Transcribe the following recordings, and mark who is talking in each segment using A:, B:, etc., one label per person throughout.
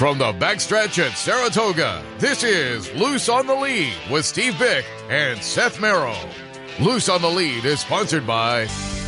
A: From the backstretch at Saratoga, this is Loose on the Lead with Steve Bick and Seth Merrill. Loose on the Lead is sponsored by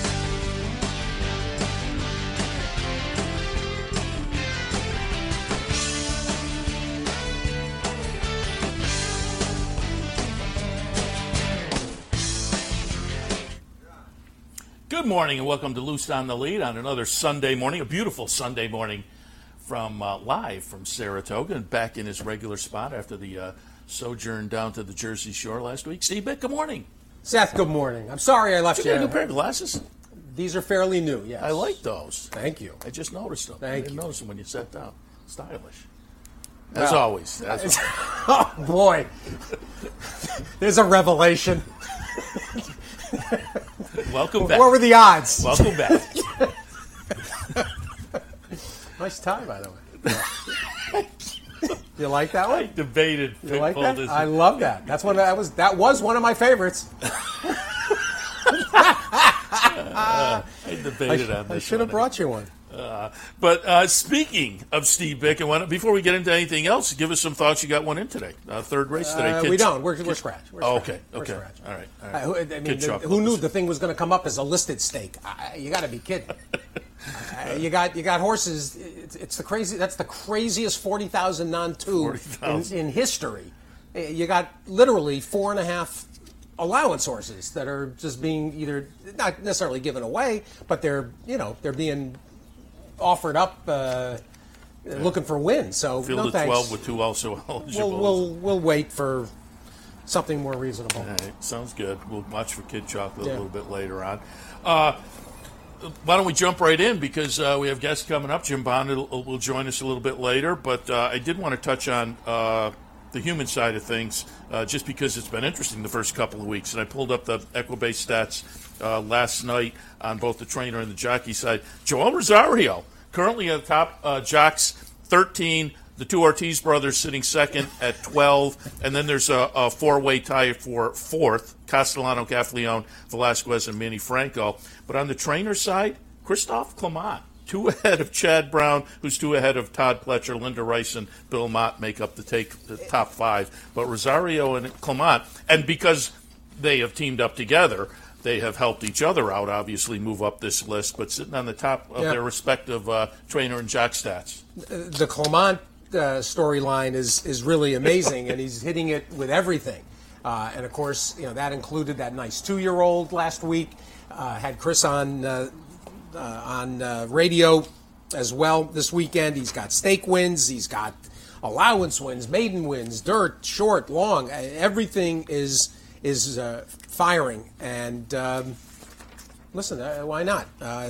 B: Good morning and welcome to Loose on the Lead on another Sunday morning, a beautiful Sunday morning from live from Saratoga and back in his regular spot after the sojourn down to the Jersey Shore last week. Steve Bick, good morning.
C: Seth, good morning. I'm sorry I left you.
B: Did you get a pair of glasses?
C: These are fairly new, yes.
B: I like those.
C: Thank you.
B: I just noticed them.
C: Thank
B: I didn't
C: you.
B: notice them when you sat down. Stylish. As always.
C: Oh, boy. There's a revelation.
B: Welcome back.
C: What were the odds?
B: Welcome back.
C: Nice tie, by the way. You like that one?
B: I debated.
C: You like that? I love that. That was one of my favorites.
B: I debated on this.
C: I should have brought you one.
B: But speaking of Steve Bick, before we get into anything else, give us some thoughts. You got one in today. Third race today.
C: We don't. We're scratch.
B: Okay.
C: We're scratch.
B: All right.
C: I mean, who knew the thing was going to come up as a listed stake? You got to be kidding. You got horses. It's the crazy. That's the craziest 40,000 non-two in history. You got literally 4.5 allowance horses that are just being either not necessarily given away, but they're being offered up, looking for wins. So
B: Field
C: no
B: of
C: thanks.
B: 12 with two also eligible.
C: We'll wait for something more reasonable.
B: All right, sounds good. We'll watch for Kid Chocolate a little bit later on. Why don't we jump right in, because we have guests coming up. Jim Bond will join us a little bit later, but I did want to touch on the human side of things, just because it's been interesting the first couple of weeks. And I pulled up the Equibase stats last night on both the trainer and the jockey side. Joel Rosario, currently at the top, jocks 13. The two Ortiz brothers sitting second at 12. And then there's a four-way tie for fourth, Castellano, Gaffalione, Velasquez, and Manny Franco. But on the trainer side, Christophe Clement, 2 ahead of Chad Brown, who's 2 ahead of Todd Pletcher. Linda Rice and Bill Mott make up the top 5. But Rosario and Clement, and because they have teamed up together, they have helped each other out, obviously, move up this list, but sitting on the top of their respective trainer and jock stats.
C: The Clement storyline is really amazing, and he's hitting it with everything. And, of course, that included that nice 2-year-old last week. Had Chris on radio as well this weekend. He's got stake wins. He's got allowance wins, maiden wins, dirt, short, long. Everything is firing. And listen, why not?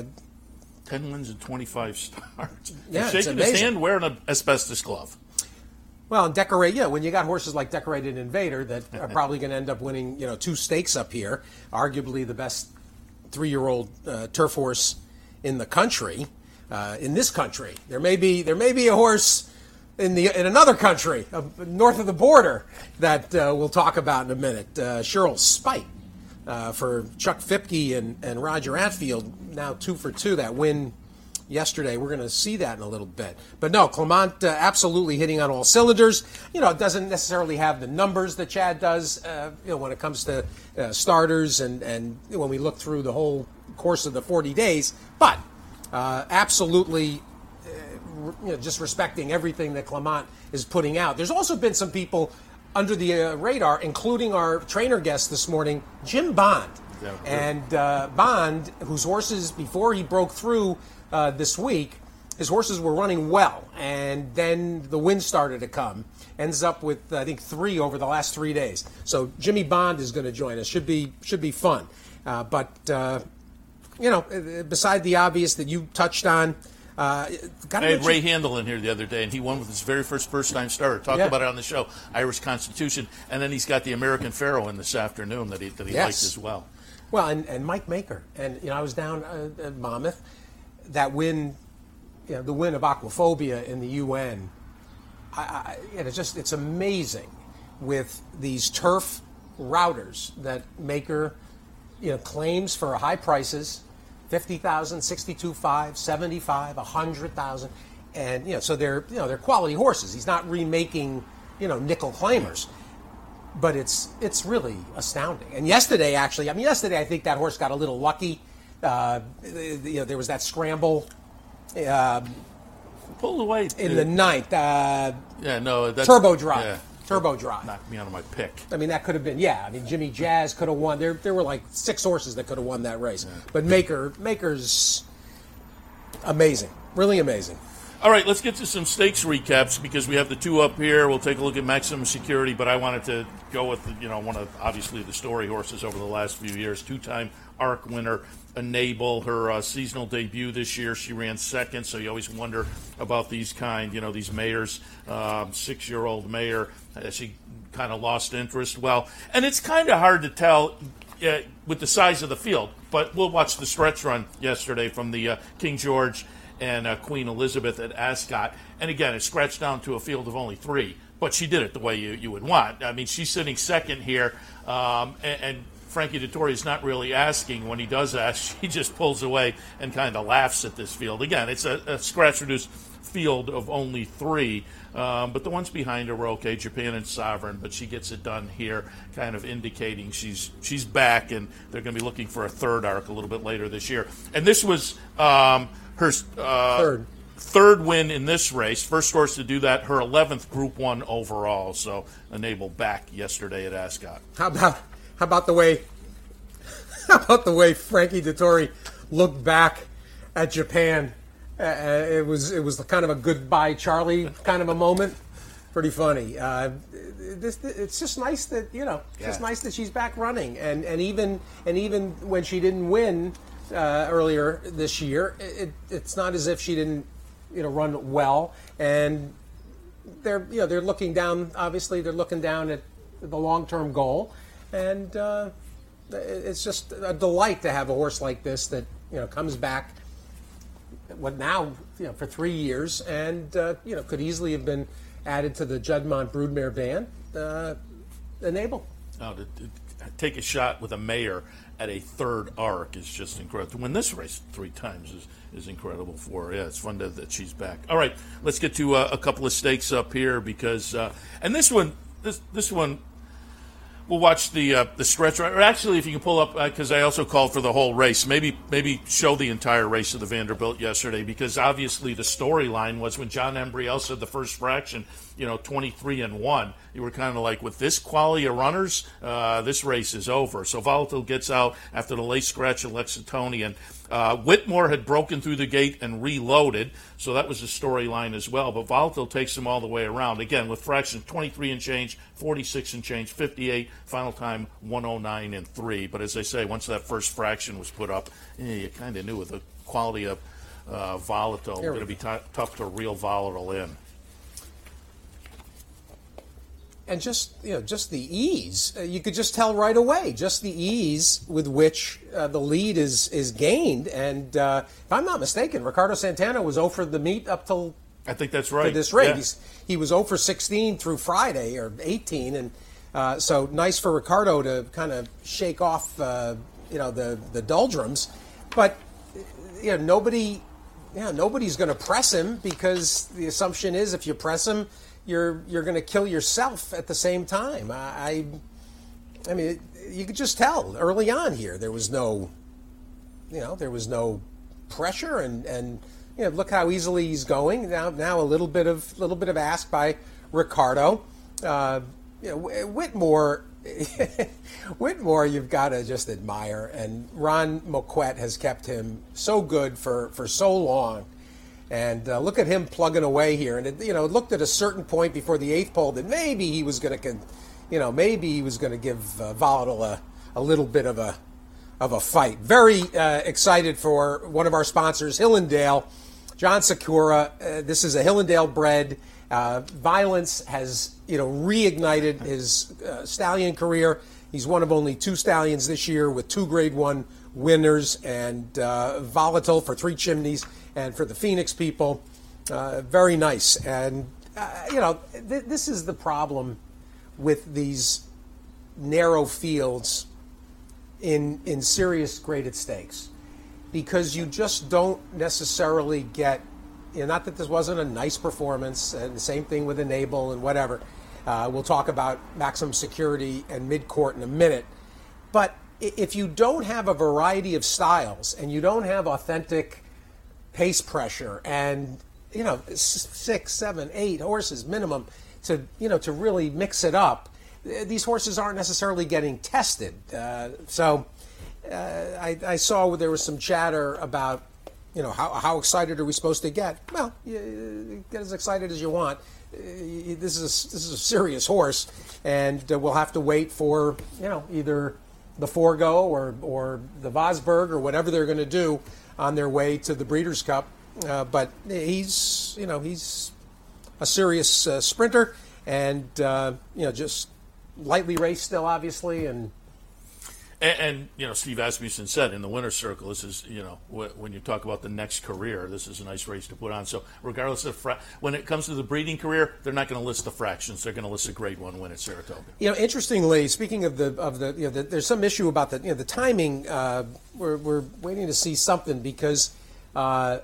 B: 10 wins and 25 starts.
C: Yeah,
B: He's shaking his hand wearing an asbestos glove.
C: Well, when you got horses like Decorated Invader that are probably going to end up winning, 2 stakes up here, arguably the best 3-year-old turf horse in the country, in this country. There may be a horse in another country north of the border that we'll talk about in a minute. Cheryl Spite for Chuck Fipke and Roger Atfield, now 2 for 2. That win yesterday. We're going to see that in a little bit. But no, Clement absolutely hitting on all cylinders. It doesn't necessarily have the numbers that Chad does, when it comes to starters and when we look through the whole course of the 40 days. But absolutely, just respecting everything that Clement is putting out. There's also been some people under the radar, including our trainer guest this morning, Jim Bond. And Bond, whose horses, before he broke through this week, his horses were running well, and then the wind started to come. Ends up with, I think, 3 over the last 3 days. So Jimmy Bond is going to join us. Should be fun. Beside the obvious that you touched on,
B: I had Ray Handel in here the other day, and he won with his very first-time starter. Talked about it on the show, Irish Constitution, and then he's got the American Pharaoh in this afternoon that he liked as well.
C: Well, and Mike Maker, and I was down at Monmouth. That win, the win of Aquaphobia in the UN. It's amazing with these turf routers that Maker, claims for high prices, $50,000, $62,500, $75,000, $100,000, And so they're quality horses. He's not remaking nickel claimers, but it's really astounding. And yesterday, actually, I think that horse got a little lucky. There was that scramble.
B: Pulled away
C: in the ninth.
B: That's
C: Turbo Drive.
B: Yeah.
C: Turbo Drive.
B: Knocked me out of my pick.
C: That could have been, Jimmy Jazz could have won. There were like 6 horses that could have won that race. Yeah. But Maker's amazing. Really amazing.
B: All right, let's get to some stakes recaps because we have the 2 up here. We'll take a look at Maximum Security, but I wanted to go with one of obviously the story horses over the last few years. 2-time ARC winner, Enable, her seasonal debut this year. She ran second, so you always wonder about these these mares. 6-year-old mare, she kind of lost interest. Well, and it's kind of hard to tell with the size of the field, but we'll watch the stretch run yesterday from the King George and Queen Elizabeth at Ascot. And again, it scratched down to a field of only 3, but she did it the way you would want. She's sitting second here, and Frankie Dettori is not really asking. When he does ask, he just pulls away and kind of laughs at this field. Again, it's a scratch-reduced field of only 3, but the ones behind her were okay, Japan and Sovereign, but she gets it done here, kind of indicating she's back, and they're going to be looking for a third ARC a little bit later this year. And this was her third win in this race, first horse to do that, her 11th Group 1 overall, so Enable back yesterday at Ascot.
C: How about the way Frankie Dettori looked back at Japan? It was kind of a goodbye Charlie kind of a moment. Pretty funny. It's just nice that just nice that she's back running, and even when she didn't win earlier this year, it's not as if she didn't run well. And they're looking down. Obviously, they're looking down at the long-term goal, and it's just a delight to have a horse like this that comes back. What now? For 3 years, and could easily have been added to the Juddmonte Broodmare band. Enable.
B: To take a shot with a mare at a third ARC is just incredible. To win this race 3 times is incredible for her. Yeah, it's fun that she's back. All right, let's get to a couple of stakes up here because and this one. We'll watch the stretch. Or actually, if you can pull up, because I also called for the whole race. Maybe show the entire race of the Vanderbilt yesterday, because obviously the storyline was when John Embriel said the first fraction, 23-1. You were kind of like, with this quality of runners, this race is over. So Volatile gets out after the late scratch of Lexingtonian. Whitmore had broken through the gate and reloaded, so that was the storyline as well. But Volatile takes them all the way around. Again, with fractions 23 and change, 46 and change, 58, final time 109 and 3. But as I say, once that first fraction was put up, you kind of knew with the quality of Volatile, going to be tough to reel Volatile in.
C: And just the ease, you could just tell right away, just the ease with which the lead is gained. And if I'm not mistaken, Ricardo Santana was 0 for the meet up till
B: I think that's right.
C: For this race, he was 0 for 16 through Friday or 18, and so nice for Ricardo to kind of shake off the doldrums. But nobody's going to press him, because the assumption is if you press him, you're going to kill yourself at the same time. I mean, you could just tell early on here there was no pressure, and look how easily he's going. Now a little bit of ask by Ricardo. Whitmore, you've got to just admire, and Ron Moquett has kept him so good for so long. And look at him plugging away here. And it looked at a certain point before the 8th pole that maybe he was going to give Volatile a little bit of a fight. Very excited for one of our sponsors, Hillendale, John Sakura. This is a Hillendale bred. Violence has reignited his stallion career. He's one of only 2 stallions this year with 2 Grade 1 winners, and Volatile for 3 Chimneys. And for the Phoenix people, very nice. And, this is the problem with these narrow fields in serious graded stakes, because you just don't necessarily get not that this wasn't a nice performance, and the same thing with Enable and whatever. We'll talk about maximum security and mid-court in a minute. But if you don't have a variety of styles and you don't have authentic pace pressure and, 6, 7, 8 horses minimum to really mix it up, these horses aren't necessarily getting tested. I saw there was some chatter about, how excited are we supposed to get? Well, get as excited as you want. This is a serious horse, and we'll have to wait for, either the Forgo or the Vosburg or whatever they're going to do on their way to the Breeders' Cup. But he's a serious sprinter, and just lightly raced still, obviously, and Steve Asmussen said in the winner's circle, this is, when you talk about the next career, this is a nice race to put on. So regardless of when it comes to the breeding career, they're not going to list the fractions. They're going to list a Grade 1 win at Saratoga. Interestingly, speaking of the there's some issue about the timing. We're waiting to see something because the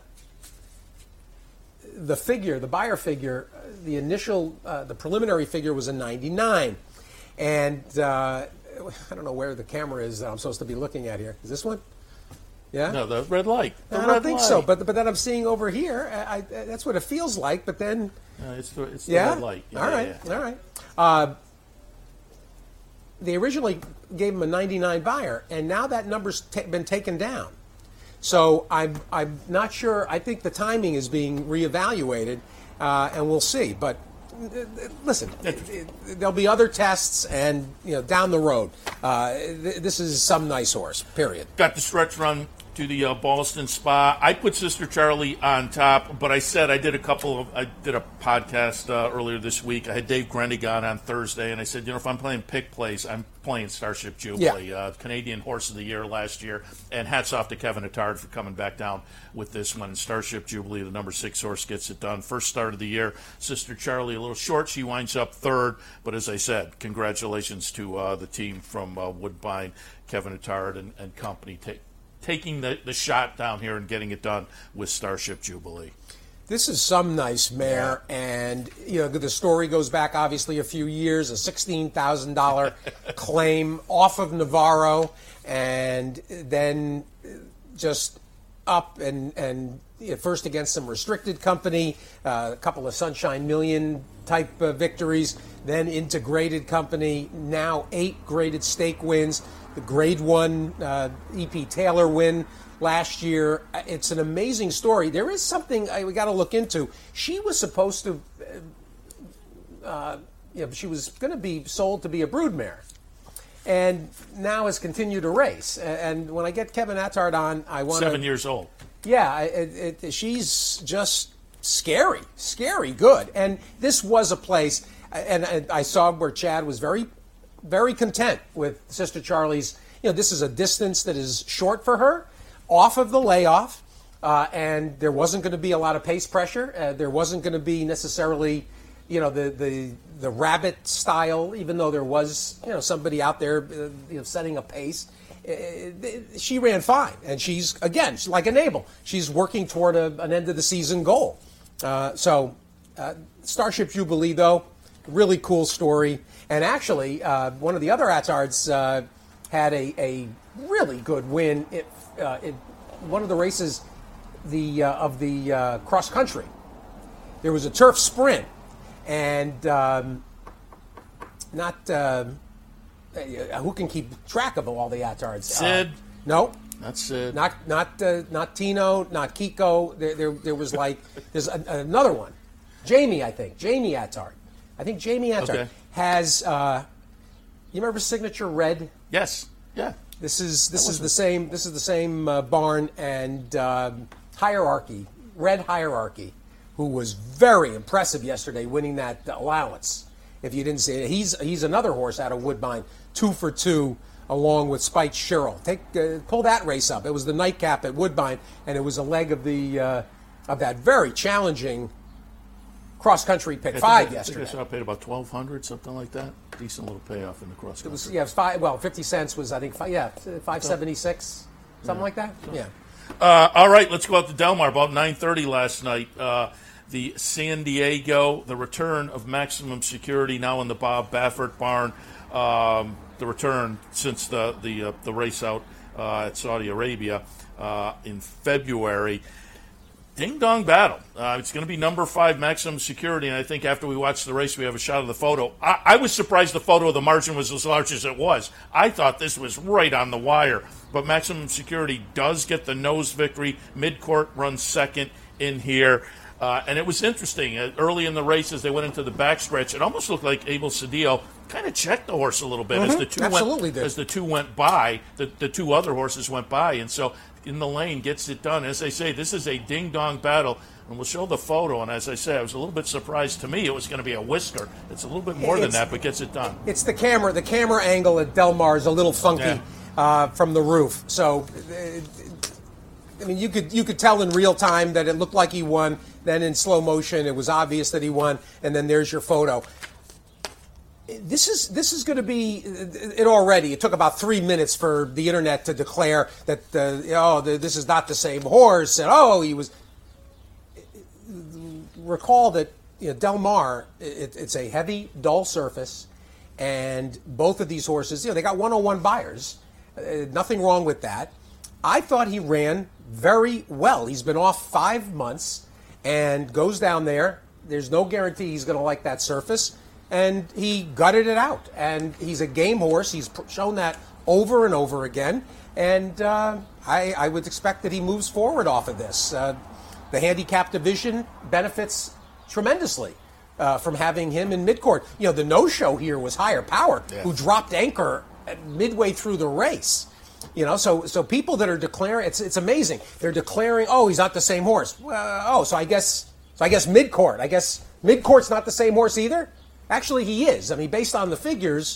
C: buyer figure, the initial, the preliminary figure was a 99, and I don't know where the camera is that I'm supposed to be looking at here. Is this one? Yeah?
B: No, the red light.
C: I don't think so, but then I'm seeing over here. That's what it feels like, but then...
B: it's the red light.
C: Yeah, all right. They originally gave him a 99 buyer, and now that number's been taken down. So I'm not sure. I think the timing is being reevaluated, and we'll see. But listen, there'll be other tests, and down the road, this is some nice horse. Period. Got the stretch run to the Ballston Spa. I put Sister Charlie on top, but I said I did a podcast earlier this week. I had Dave Grendig on Thursday, and I said, if I'm playing pick plays, I'm playing Starship Jubilee, Canadian Horse of the Year last year, and hats off to Kevin Attard for coming back down with this one. Starship Jubilee, the number 6 horse, gets it done. First start of the year. Sister Charlie a little short. She winds up third, but as I said, congratulations to the team from Woodbine, Kevin Attard and company, taking the shot down here and getting it done with Starship Jubilee. This is some nice mare, and the story goes back obviously a few years. A $16,000 claim off of Navarro, and then just up and first against some restricted company, a couple of Sunshine Million type victories, then into graded company. Now 8 graded stake wins. The Grade 1 E.P. Taylor win last year. It's an amazing story. There is something we got to look into. She was supposed to, she was going to be sold to be a broodmare, and now has continued to race. And when I get Kevin Attard on, I want 7 years old. Yeah, she's just scary good. And this was a place, and I saw where Chad was very, very content with Sister Charlie's. This is a distance that is short for her, off of the layoff, and there wasn't going to be a lot of pace pressure. There wasn't going to be necessarily, the rabbit style, even though there was, somebody out there, setting a pace. She ran fine, and she's like Enable. She's working toward an end of the season goal. Starship Jubilee, though, really cool story. And actually, one of the other Attards had a really good win in one of the races of the cross country. There was a turf sprint, and who can keep track of all the Attards?
B: Sid.
C: No.
B: Not Sid.
C: Not Tino. Not Kiko. There was there's another one. Jamie, I think. Jamie Attard. I think Jamie Attard has. You remember Signature Red?
B: Yes. Yeah.
C: This is the same. This is the same barn and Hierarchy, Red Hierarchy, who was very impressive yesterday, winning that allowance. If you didn't see it, he's another horse out of Woodbine, 2 for 2, along with Spike Sherrill. Pull that race up. It was the nightcap at Woodbine, and it was a leg of that very challenging cross country pick 5 yesterday.
B: I think I saw it paid about $1,200, something like that. Decent little payoff in the cross country.
C: It was 50 cents was I think 576, something like that. Yeah.
B: All right, let's go out to Del Mar. About 9:30 last night, the San Diego, the return of Maximum Security now in the Bob Baffert barn. The return since the race out at Saudi Arabia in February. Ding-dong battle. It's going to be number 5 Maximum Security, and I think after we watch the race, we have a shot of the photo. I was surprised the photo of the margin was as large as it was. I thought this was right on the wire, but Maximum Security does get the nose victory. Midcourt runs second in here. And it was interesting. Early in the race, as they went into the backstretch, it almost looked like Abel Cedillo kind of checked the horse a little bit as the two went by. The two other horses went by, and so in the lane gets it done. As I say, this is a ding-dong battle, and we'll show the photo. And as I say, I was a little bit surprised. To me, it was going to be a whisker. It's a little bit more than that, but gets it done.
C: It's the camera. The camera angle at Del Mar is a little funky from the roof. So, I mean, you could tell in real time that it looked like he won. Then in slow motion, it was obvious that he won. And then there's your photo. This is going to be it already. It took about 3 minutes for the internet to declare that this is not the same horse, and he was. Recall that Del Mar, it's a heavy, dull surface, and both of these horses, they got 101 buyers. Nothing wrong with that. I thought he ran very well. He's been off 5 months and goes down there. There's no guarantee he's going to like that surface. And he gutted it out. And he's a game horse. He's shown that over and over again. And I would expect that he moves forward off of this. The handicap division benefits tremendously from having him in midcourt. The no-show here was Higher Power, who dropped anchor midway through the race. So people that are declaring, it's amazing. They're declaring, he's not the same horse. So I guess midcourt. I guess midcourt's not the same horse either. Actually, he is. I mean, based on the figures,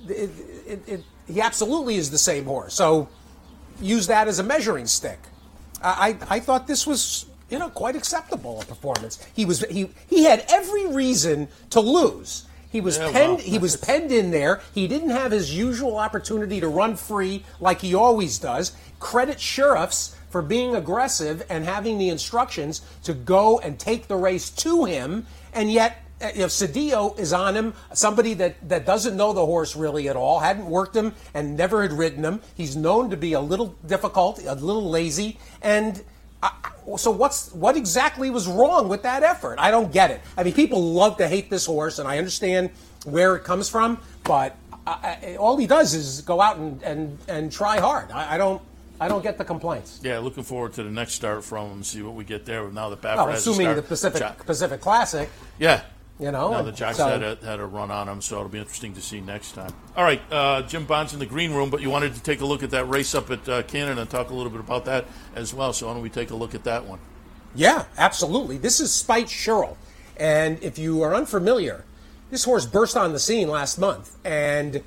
C: he absolutely is the same horse. So use that as a measuring stick. I thought this was, quite acceptable a performance. He had every reason to lose. He was penned. He was penned in there. He didn't have his usual opportunity to run free like he always does. Credit sheriffs for being aggressive and having the instructions to go and take the race to him, and yet. Cedillo is on him, somebody that doesn't know the horse really at all, hadn't worked him and never had ridden him. He's known to be a little difficult, a little lazy. And so what exactly was wrong with that effort? I don't get it. I mean, people love to hate this horse, and I understand where it comes from, but all he does is go out and try hard. I don't get the complaints.
B: Yeah, looking forward to the next start from him, see what we get there. Now that Baffert has
C: assuming the Pacific Classic.
B: Yeah. Now the Jocks had a run on him, so it'll be interesting to see next time. All right, Jim Bond's in the green room, but you wanted to take a look at that race up at Canada and talk a little bit about that as well. So why don't we take a look at that one?
C: Yeah, absolutely. This is Spite Sherrill, and if you are unfamiliar, this horse burst on the scene last month, and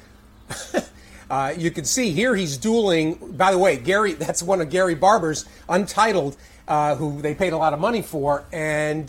C: you can see here he's dueling. By the way, Gary, that's one of Gary Barber's Untitled, who they paid a lot of money for, and.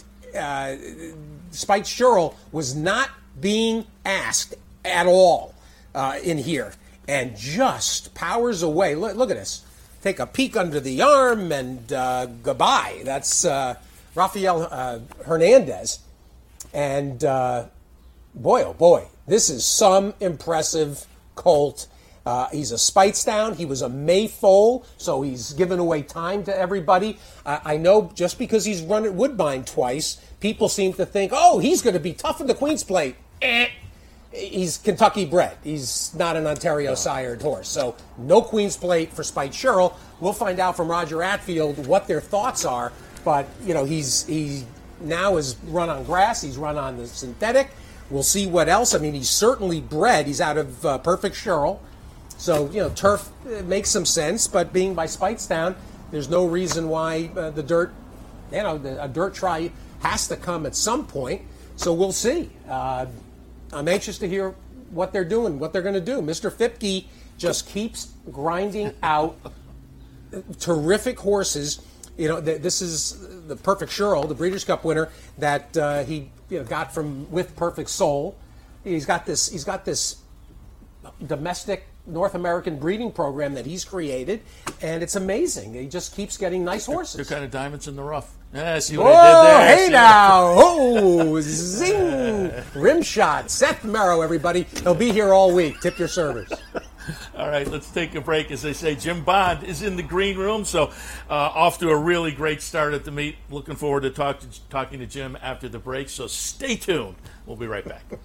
C: Spite Sherrill was not being asked at all in here and just powers away. Look at this. Take a peek under the arm and goodbye. That's Rafael Hernandez. And boy, oh boy, this is some impressive colt. He's a Speightstown. He was a May foal, so he's given away time to everybody. I know just because he's run at Woodbine twice, people seem to think, he's going to be tough in the Queen's Plate. He's Kentucky bred. He's not an Ontario sired horse. So no Queen's Plate for Spite Sherrill. We'll find out from Roger Atfield what their thoughts are. But, he now has run on grass. He's run on the synthetic. We'll see what else. I mean, he's certainly bred. He's out of Perfect Sherrill. So, turf makes some sense, but being by Speightstown, there's no reason why the dirt, a dirt try has to come at some point. So we'll see. I'm anxious to hear what they're doing, what they're going to do. Mr. Fipke just keeps grinding out terrific horses. This is the Perfect Sherrill, the Breeders' Cup winner that he got from with Perfect Soul. He's got this domestic North American breeding program that he's created, and it's amazing. He just keeps getting nice horses.
B: They're kind of diamonds in the rough. Yeah, see
C: Whoa,
B: what I did there?
C: hey now! Oh, zing! Rim shot. Seth Merrow, everybody. He'll be here all week. Tip your servers.
B: All right, let's take a break. As they say, Jim Bond is in the green room, so off to a really great start at the meet. Looking forward to talking to Jim after the break, so stay tuned. We'll be right back.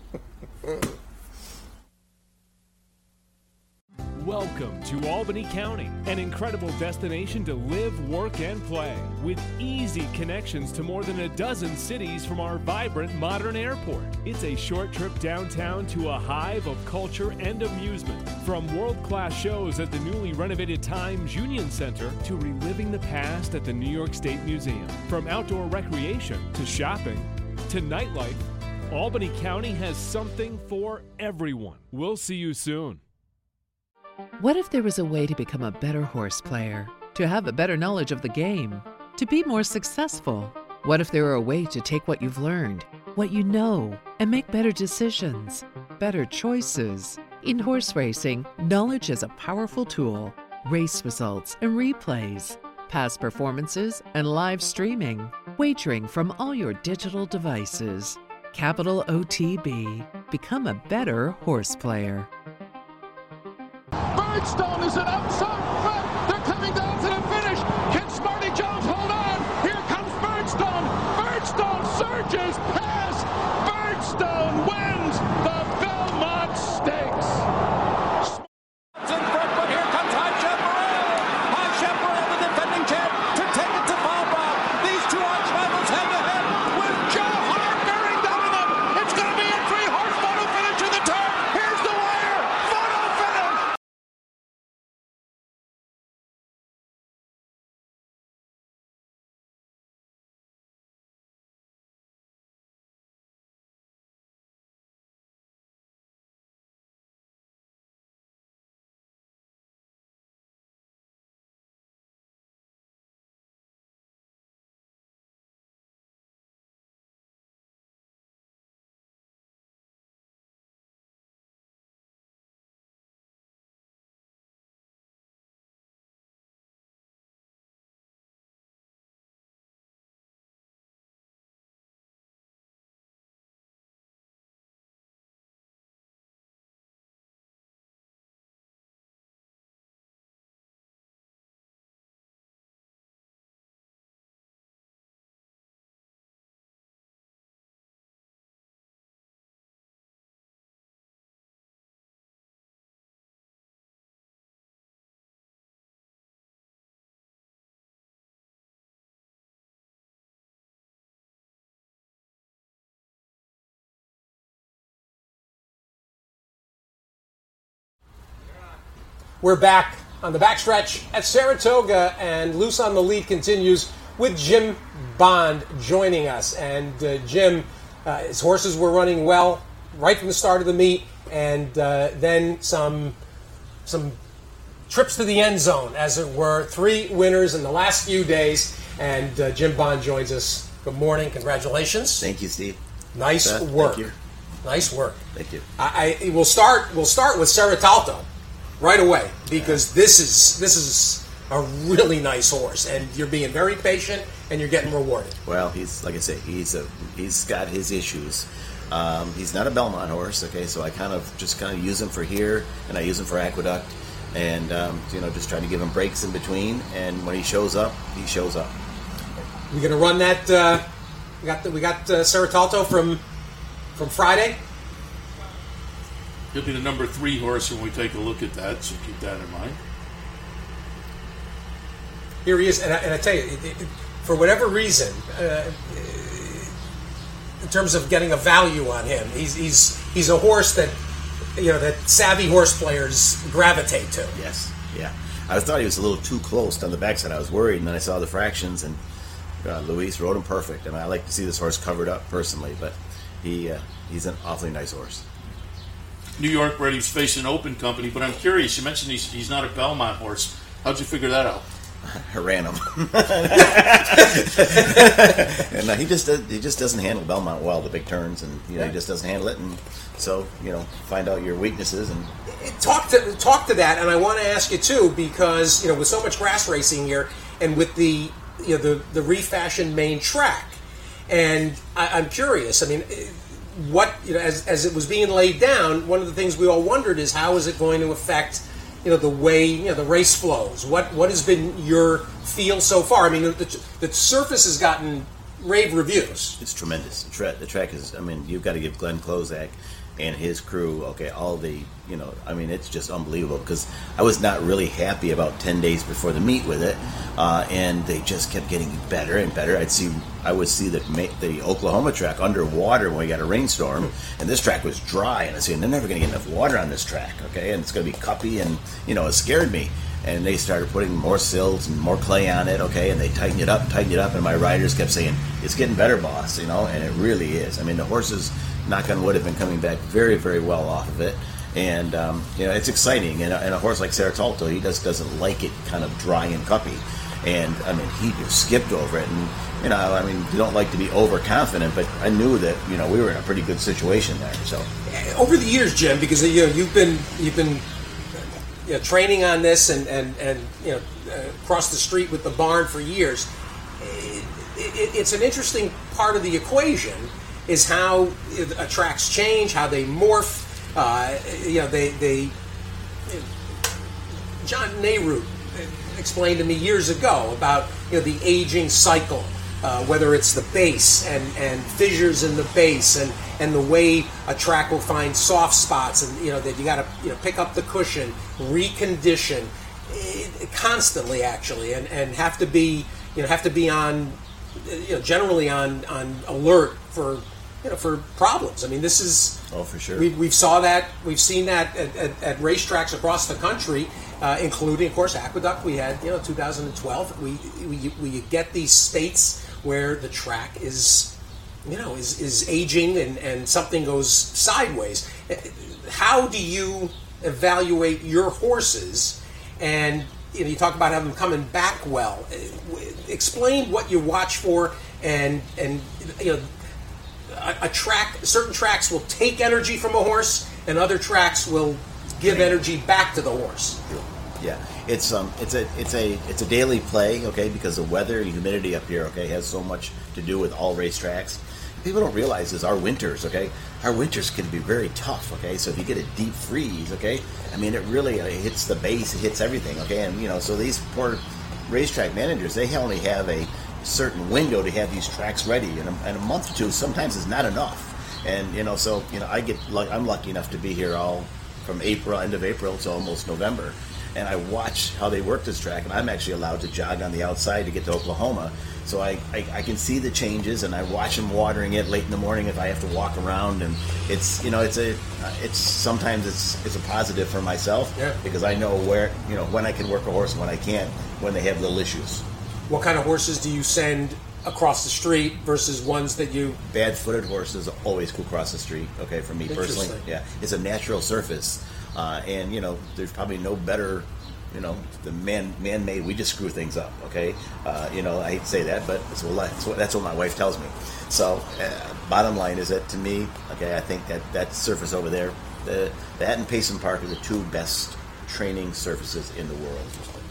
D: Welcome to Albany County, an incredible destination to live, work, and play, with easy connections to more than a dozen cities from our vibrant modern airport. It's a short trip downtown to a hive of culture and amusement, from world-class shows at the newly renovated Times Union Center to reliving the past at the New York State Museum. From outdoor recreation to shopping to nightlife, Albany County has something for everyone. We'll see you soon.
E: What if there was a way to become a better horse player, to have a better knowledge of the game, to be more successful? What if there were a way to take what you've learned, what you know, and make better decisions, better choices? In horse racing, knowledge is a powerful tool. Race results and replays, past performances and live streaming, wagering from all your digital devices. Capital OTB. Become a better horse player.
F: Birdstone is an outside front. They're coming down to the finish. Can Smarty Jones hold on? Here comes Birdstone. Birdstone surges past. Birdstone wins the Belmont Stakes. In front, but here comes High Chaparral. High Chaparral, the defending champ, to take it to Bob. These two arch rivals head to head with Joe Hart bearing down on them. It's going to be a 3-horse photo finish to the turn. Here's the wire. Photo finish.
C: We're back on the backstretch at Saratoga, and Loose on the Lead continues with Jim Bond joining us. And Jim, his horses were running well right from the start of the meet, and then some trips to the end zone, as it were. 3 winners in the last few days, and Jim Bond joins us. Good morning. Congratulations.
G: Thank you, Steve.
C: Nice
G: Seth,
C: work.
G: Thank you.
C: Nice work.
G: Thank you.
C: We'll start with Cerretalto right away, because this is a really nice horse, and you're being very patient and you're getting rewarded.
G: Well, he's, like I say, he's got his issues. He's not a Belmont horse, okay, so I kind of use him for here, and I use him for Aqueduct, and just trying to give him breaks in between, and when he shows up, he shows up.
C: We're going to run that. We got Cerretalto from Friday.
B: He'll be the number 3 horse when we take a look at that, so keep that in mind.
C: Here he is, and I tell you, for whatever reason, in terms of getting a value on him, he's a horse that that savvy horse players gravitate to.
G: Yes, yeah. I thought he was a little too close on the backside. I was worried, and then I saw the fractions, and Luis rode him perfect. And I like to see this horse covered up personally, but he's an awfully nice horse.
B: New York bred, he's facing Open Company, but I'm curious, you mentioned he's not a Belmont horse. How'd you figure that out?
G: I ran him. And he just doesn't handle Belmont well, the big turns, and he just doesn't handle it. And so find out your weaknesses and
C: talk to that. And I want to ask you too, because with so much grass racing here, and with the refashioned main track, and I'm curious. I mean, what as it was being laid down, one of the things we all wondered is how is it going to affect the way the race flows. What has been your feel so far? I mean, the surface has gotten rave reviews.
G: It's tremendous. The track is. I mean, you've got to give Glenn Klozak and his crew, all the, I mean, it's just unbelievable, because I was not really happy about 10 days before the meet with it, and they just kept getting better and better. I would see the Oklahoma track underwater when we got a rainstorm, and this track was dry, and I said, they're never going to get enough water on this track, and it's going to be cuppy, and, it scared me. And they started putting more silts and more clay on it, and they tightened it up, and my riders kept saying, it's getting better, boss, and it really is. I mean, the horses, knock on wood, have been coming back very, very well off of it, and it's exciting. And a horse like Serratolto, he just doesn't like it kind of dry and cuppy, and I mean, he just skipped over it, and I mean, you don't like to be overconfident, but I knew that we were in a pretty good situation there. So
C: over the years, Jim, because you've been training on this and across the street with the barn for years, it's an interesting part of the equation is how tracks change, how they morph. John Nehru explained to me years ago about the aging cycle, whether it's the base and fissures in the base and the way a track will find soft spots, and that you got to pick up the cushion, recondition constantly, actually, and have to be on generally on alert for problems. I mean, this is
G: for sure.
C: We've seen that at racetracks across the country, including, of course, Aqueduct. We had 2012. We get these states where the track is aging and something goes sideways. How do you evaluate your horses? And you talk about having them coming back well. Explain what you watch for, and a track. Certain tracks will take energy from a horse, and other tracks will give energy back to the horse.
G: Yeah, it's a daily play, because the weather and humidity up here, has so much to do with all racetracks. People don't realize is our winters, our winters can be very tough, so if you get a deep freeze, I mean, it really hits the base, it hits everything, and so these poor racetrack managers, they only have a certain window to have these tracks ready, and a month or two sometimes is not enough. And so I'm lucky enough to be here all from end of April to almost November, and I watch how they work this track, and I'm actually allowed to jog on the outside to get to Oklahoma, so I can see the changes, and I watch them watering it late in the morning if I have to walk around, and it's sometimes it's a positive for myself, because I know where when I can work a horse and when I can't, when they have little issues.
C: What kind of horses do you send across the street versus ones that you...
G: Bad-footed horses always go across the street, for me personally. Yeah, it's a natural surface, and, there's probably no better, the man-made, we just screw things up, I hate to say that, but that's what my wife tells me. So, bottom line is that, to me, I think that surface over there, that and Payson Park are the two best training surfaces in the world.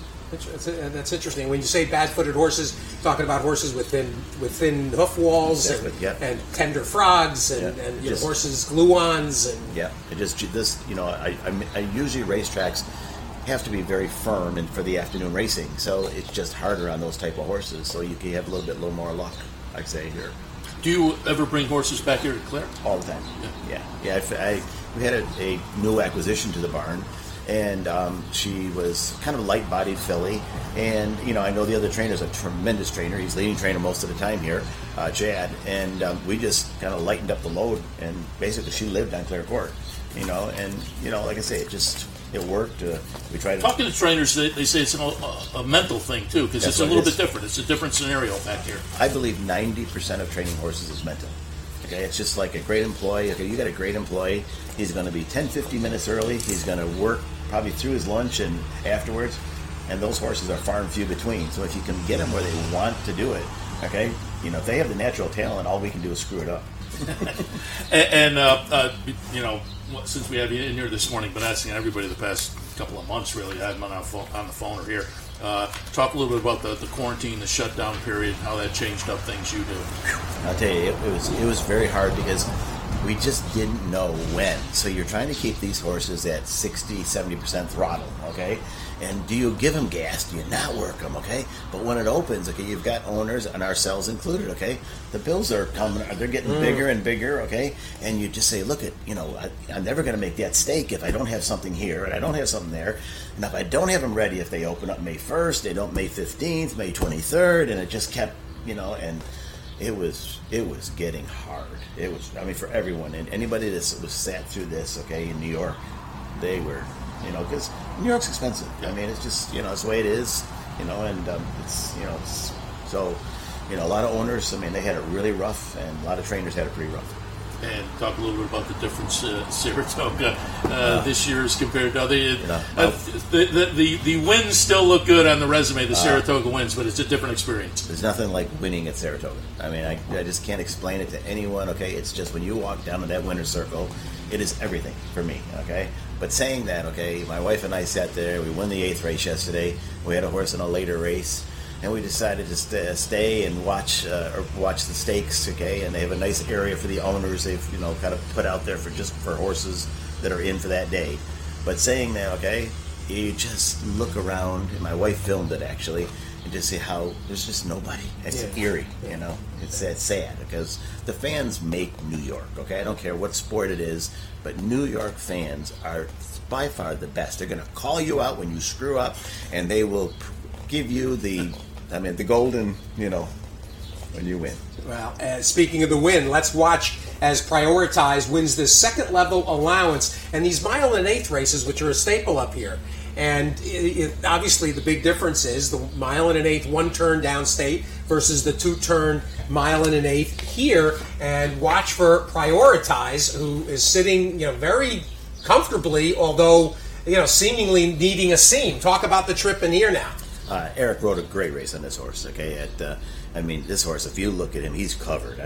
C: That's interesting. When you say bad-footed horses, talking about horses with thin hoof walls and tender frogs and horses glue-ons and
G: it just this I usually racetracks have to be very firm and for the afternoon racing, so it's just harder on those type of horses. So you can have a little more luck, I'd say here.
B: Do you ever bring horses back here to Clare?
G: All the time. Yeah. We had a new acquisition to the barn. And she was kind of a light-bodied filly. And, I know the other trainer's a tremendous trainer. He's leading trainer most of the time here, Chad. And we just kind of lightened up the load. And basically she lived on Clare Court, And, like I say, it worked. We tried to...
B: Talking to trainers, they say it's a mental thing, too, because it's a little bit different. It's a different scenario back here.
G: I believe 90% of training horses is mental. It's just like a great employee. You got a great employee. He's going to be 10, 15 minutes early. He's going to work probably through his lunch and afterwards. and those horses are far and few between. So if you can get them where they want to do it, okay, you know, if they have the natural talent, all we can do is screw it up.
B: You know, since we have you in here this morning, been asking everybody the past couple of months, really, I haven't been on the phone or here. Talk a little bit about the quarantine, the shutdown period, how that changed up things you do.
G: I'll tell you, it was very hard because we just didn't know when. So you're trying to keep these horses at 60, 70% throttle, okay? And do you give them gas? Do you not work them, okay? But when it opens, okay, you've got owners and ourselves included, okay? The bills are coming, they're getting bigger and bigger, okay? And you just say, look, I'm never going to make that steak if I don't have something here and I don't have something there. And if I don't have them ready, if they open up May 1st, they don't May 15th, May 23rd, and it just kept, and it was getting hard. It was, for everyone and anybody that was sat through this, okay, in New York, they were, because New York's expensive. It's just, it's the way it is, and it's, so, a lot of owners, they had it really rough, and a lot of trainers had it pretty rough.
B: And talk a little bit about the difference Saratoga this year as compared to other. The wins still look good on the resume, the Saratoga wins, but it's a different experience.
G: There's nothing like winning at Saratoga. I just can't explain it to anyone, okay? It's just when you walk down to that winner's circle, it is everything for me, okay? But saying that, okay, my wife and I sat there. We won the 8th race yesterday. We had a horse in a later race. And we decided to stay and watch the stakes, okay? And they have a nice area for the owners. They've, kind of put out there for horses that are in for that day. But saying that, okay, you just look around, and my wife filmed it actually, and just see how there's just nobody. It's eerie, It's sad because the fans make New York, okay? I don't care what sport it is, but New York fans are by far the best. They're going to call you out when you screw up, and they will give you the golden, when you win.
C: Well, speaking of the win, let's watch as Prioritize wins this second level allowance and these mile and eighth races, which are a staple up here. And obviously the big difference is the mile and an eighth one turn downstate versus the 2-turn mile and an eighth here. And watch for Prioritize, who is sitting, very comfortably, although, seemingly needing a seam. Talk about the trip in here now.
G: Eric rode a great race on this horse, okay? This horse, if you look at him, he's covered.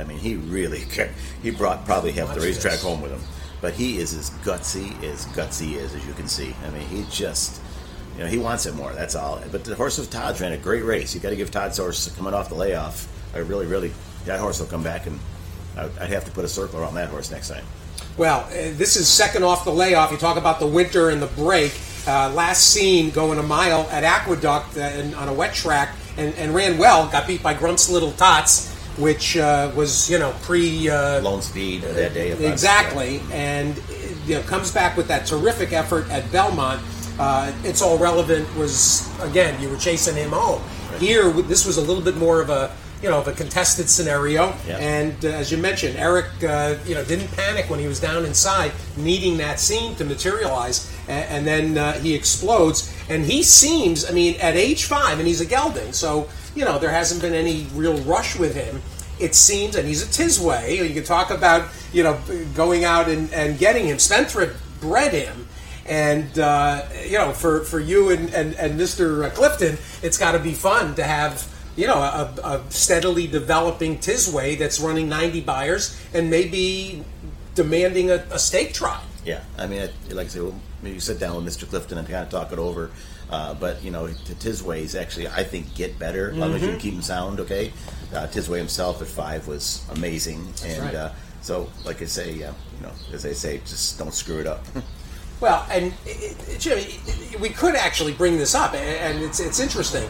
G: He brought probably half the racetrack home with him. But he is as gutsy as you can see. He just, he wants it more, that's all. But the horse of Todd's ran a great race. You got to give Todd's horse coming off the layoff. That horse will come back, and I'd have to put a circle around that horse next time.
C: Well, this is second off the layoff. You talk about the winter and the break. Last seen going a mile at Aqueduct on a wet track and ran well. Got beat by Grump's Little Tots, which was pre
G: Lone Speed that day.
C: Exactly, and comes back with that terrific effort at Belmont. It's All Relevant was again. You were chasing him home. Right. Here, this was a little bit more of a contested scenario.
G: Yeah.
C: And as you mentioned, Eric, didn't panic when he was down inside, needing that seam to materialize, and then he explodes. And he seems, at age 5, and he's a gelding, so there hasn't been any real rush with him. It seems, and he's a Tisway. You can talk about going out and getting him. Spendthrift bred him. And for you and Mr. Clifton, it's got to be fun to have a steadily developing Tisway that's running 90 buyers and maybe demanding a stake trot.
G: Yeah, like I say, well, maybe you sit down with Mr. Clifton and kind of talk it over. But the Tisways actually, I think, get better as long as you can keep them sound. Okay, Tisway himself at 5 was amazing,
C: that's
G: and
C: right.
G: So like I say, as they say, just don't screw it up.
C: Well, and Jimmy, we could actually bring this up, and it's interesting.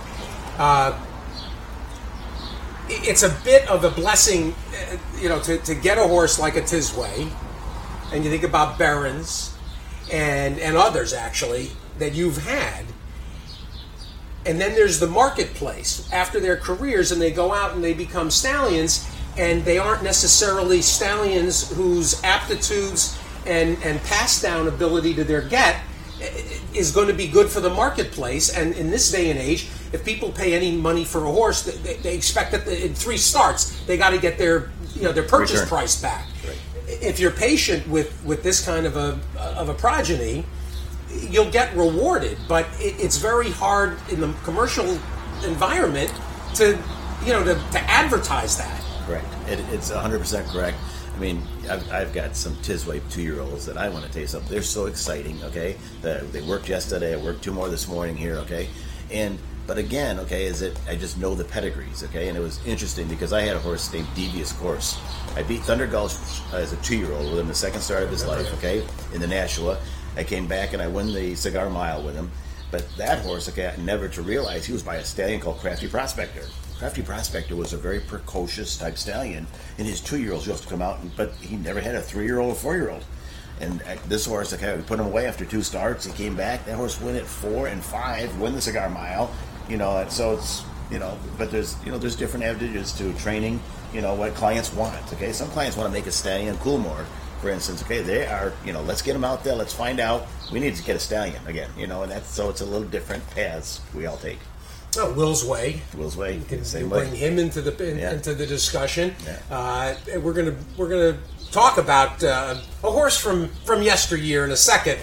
C: It's a bit of a blessing, to get a horse like a Tisway, and you think about Barons and others, actually, that you've had. And then there's the marketplace after their careers, and they go out and they become stallions, and they aren't necessarily stallions whose aptitudes and pass-down ability to their get is going to be good for the marketplace. And in this day and age, if people pay any money for a horse, they expect that in 3 starts they got to get their purchase
G: return
C: price back.
G: Right.
C: If you're patient with this kind of a progeny, you'll get rewarded, but it's very hard in the commercial environment to advertise that.
G: Correct. It's 100% correct. I mean, I've got some Tisway 2-year-olds that I want to tell you something. They're so exciting, okay? They worked yesterday. I worked 2 more this morning here, okay? But again, okay, I just know the pedigrees, okay? And it was interesting because I had a horse named Devious Course. I beat Thunder Gulch as a 2-year-old with him the second start of his life, okay, in the Nashua. I came back and I won the Cigar Mile with him. But that horse, okay, I never to realize he was by a stallion called Crafty Prospector. Crafty Prospector was a very precocious type stallion, and his 2-year-olds used to come out, but he never had a 3-year-old or 4-year-old. And this horse, okay, we put him away after 2 starts. He came back. That horse won at 4 and 5, won the Cigar Mile. So it's but there's different advantages to training. What clients want. Okay, some clients want to make a stallion Coolmore, for instance. Okay, they are let's get them out there. Let's find out. We need to get a stallion again. And that's so it's a little different paths we all take.
C: Oh, Will's Way.
G: Will's Way.
C: You can
G: Same
C: bring
G: way.
C: him into the discussion.
G: Yeah.
C: We're gonna talk about a horse from yesteryear in a second.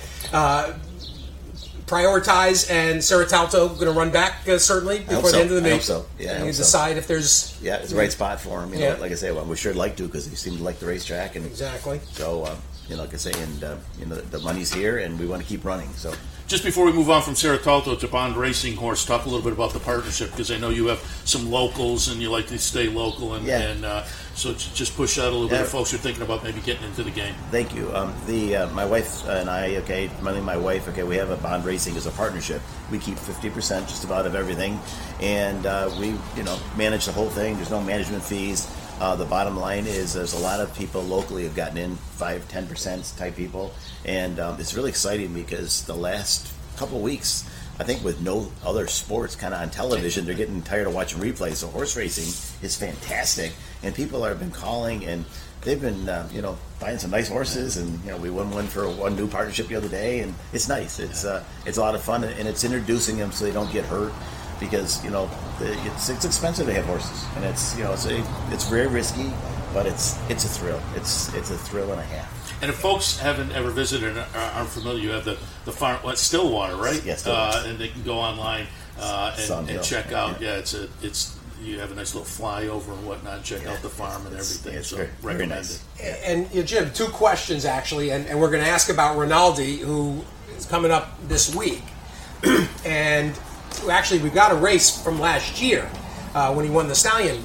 C: Prioritize and Serratalto going to run back certainly before the end of the meet.
G: I hope so. Yeah,
C: and you decide if there's
G: it's the right spot for him. Like I say, we sure like to because he seemed to like the racetrack and
C: exactly.
G: So like I say, and the money's here and we want to keep running. So.
B: Just before we move on from Serratalto to Bond Racing Horse, talk a little bit about the partnership because I know you have some locals and you like to stay local and so just push out a little bit of folks who are thinking about maybe getting into the game.
G: Thank you. My wife and I, okay, my wife, okay, we have a Bond Racing as a partnership. We keep 50% just about of everything, and we manage the whole thing. There's no management fees. The bottom line is there's a lot of people locally have gotten in, 5-10% type people, and it's really exciting because the last couple of weeks, I think with no other sports kind of on television, they're getting tired of watching replays. So horse racing is fantastic, and people have been calling, and they've been buying some nice horses, and we won one for one new partnership the other day, and it's nice. It's a lot of fun, and it's introducing them so they don't get hurt. Because it's expensive to have horses, and it's very risky, but it's a thrill. It's a thrill and a half.
B: And if folks haven't ever visited or aren't familiar, you have the farm, Stillwater, right?
G: Yes, Stillwater.
B: And they can go online and check out.
G: Yeah.
B: You have a nice little flyover and whatnot. And check out the farm and everything.
G: It's
B: so
G: very, very nice.
C: And Jim, 2 questions actually, and we're going to ask about Rinaldi, who is coming up this week, and. Actually, we've got a race from last year when he won the Stallion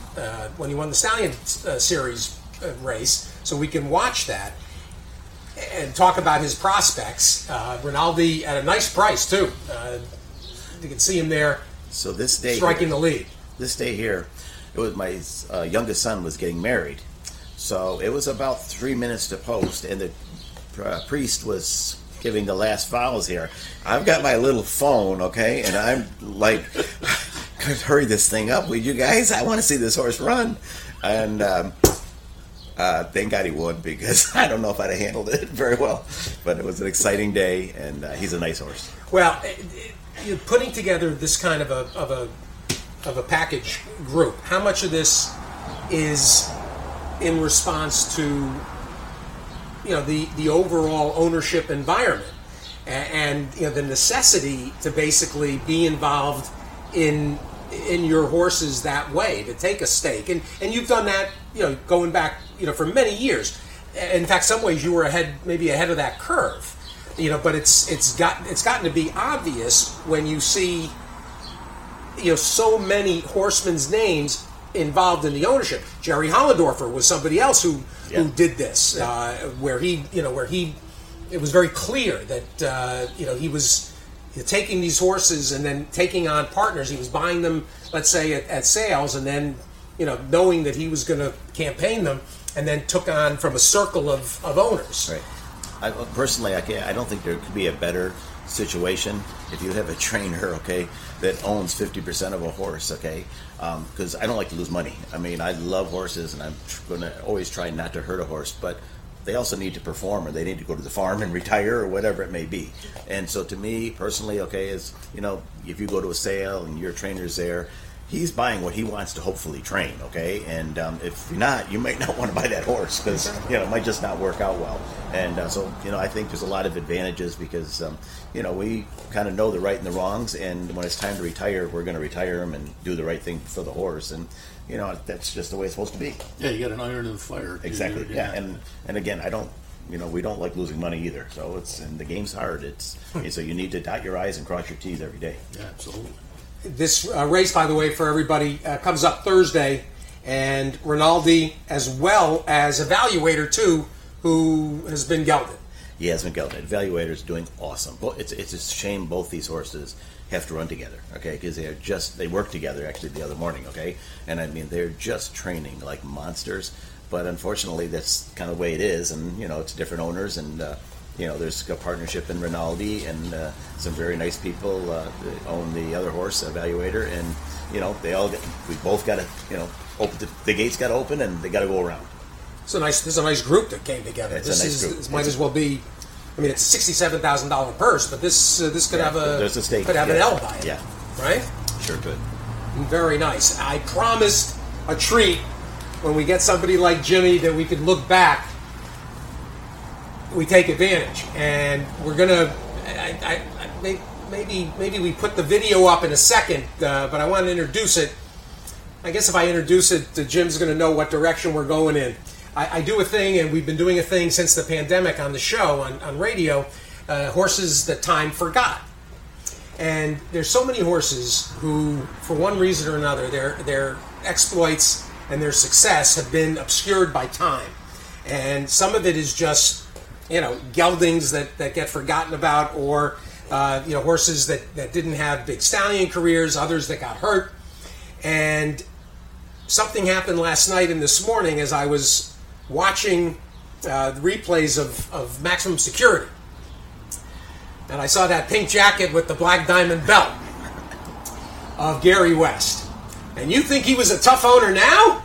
C: Series race, so we can watch that and talk about his prospects. Rinaldi at a nice price too. You can see him there.
G: So this day
C: striking the lead.
G: This day here, it was my youngest son was getting married, so it was about 3 minutes to post, and the priest was giving the last vows here. I've got my little phone, okay, and I'm like, hurry this thing up, will you guys? I want to see this horse run. And thank God he won because I don't know if I'd have handled it very well. But it was an exciting day, and he's a nice horse.
C: Well, you're putting together this kind of a package group. How much of this is in response to the overall ownership environment and the necessity to basically be involved in your horses that way, to take a stake, and you've done that going back for many years. In fact, some ways you were maybe ahead of that curve, but it's gotten to be obvious when you see so many horsemen's names involved in the ownership. Jerry Hollendorfer was somebody else who did this, where it was very clear that he was taking these horses and then taking on partners. He was buying them, let's say, at sales, and then knowing that he was going to campaign them, and then took on from a circle of owners.
G: Right. Personally, I don't think there could be a better situation if you have a trainer, okay, that owns 50% of a horse, okay, because I don't like to lose money. I mean, I love horses, and I'm going to always try not to hurt a horse, but they also need to perform, or they need to go to the farm and retire, or whatever it may be. And so to me, personally, okay, is, if you go to a sale and your trainer's there, he's buying what he wants to hopefully train, okay? And if you're not, you might not want to buy that horse because, it might just not work out well. And so, I think there's a lot of advantages because, we kind of know the right and the wrongs. And when it's time to retire, we're going to retire him and do the right thing for the horse. And, that's just the way it's supposed to be.
B: Yeah, you got an iron in the fire.
G: Exactly, yeah. And again, I don't, we don't like losing money either. So and the game's hard. So you need to dot your I's and cross your T's every day.
B: Yeah, absolutely.
C: This race, by the way, for everybody, comes up Thursday, and Rinaldi, as well as Evaluator, too, who has been gelded.
G: He has been gelded. Evaluator's doing awesome. It's a shame both these horses have to run together, okay, because they work together, actually, the other morning, okay? And, they're just training like monsters, but unfortunately, that's kind of the way it is, and, it's different owners, and... there's a partnership in Rinaldi and some very nice people that own the other horse, Evaluator, and we both got to open the gates got to open and they got to go around.
C: This is a nice group that came together. This might as well be. It's a $67,000 purse, but this could have
G: there's a stake.
C: Could have an L by it.
G: Yeah,
C: right.
G: Sure could.
C: Very nice. I promised a treat when we get somebody like Jimmy that we could look back. We take advantage, and we're gonna. Maybe we put the video up in a second, but I want to introduce it. I guess if I introduce it, Jim's going to know what direction we're going in. I do a thing, and we've been doing a thing since the pandemic on the show on radio. Horses that time forgot, and there's so many horses who, for one reason or another, their exploits and their success have been obscured by time, and some of it is just. Geldings that get forgotten about, or horses that didn't have big stallion careers, others that got hurt. And something happened last night and this morning as I was watching the replays of Maximum Security. And I saw that pink jacket with the black diamond belt of Gary West. And you think he was a tough owner now?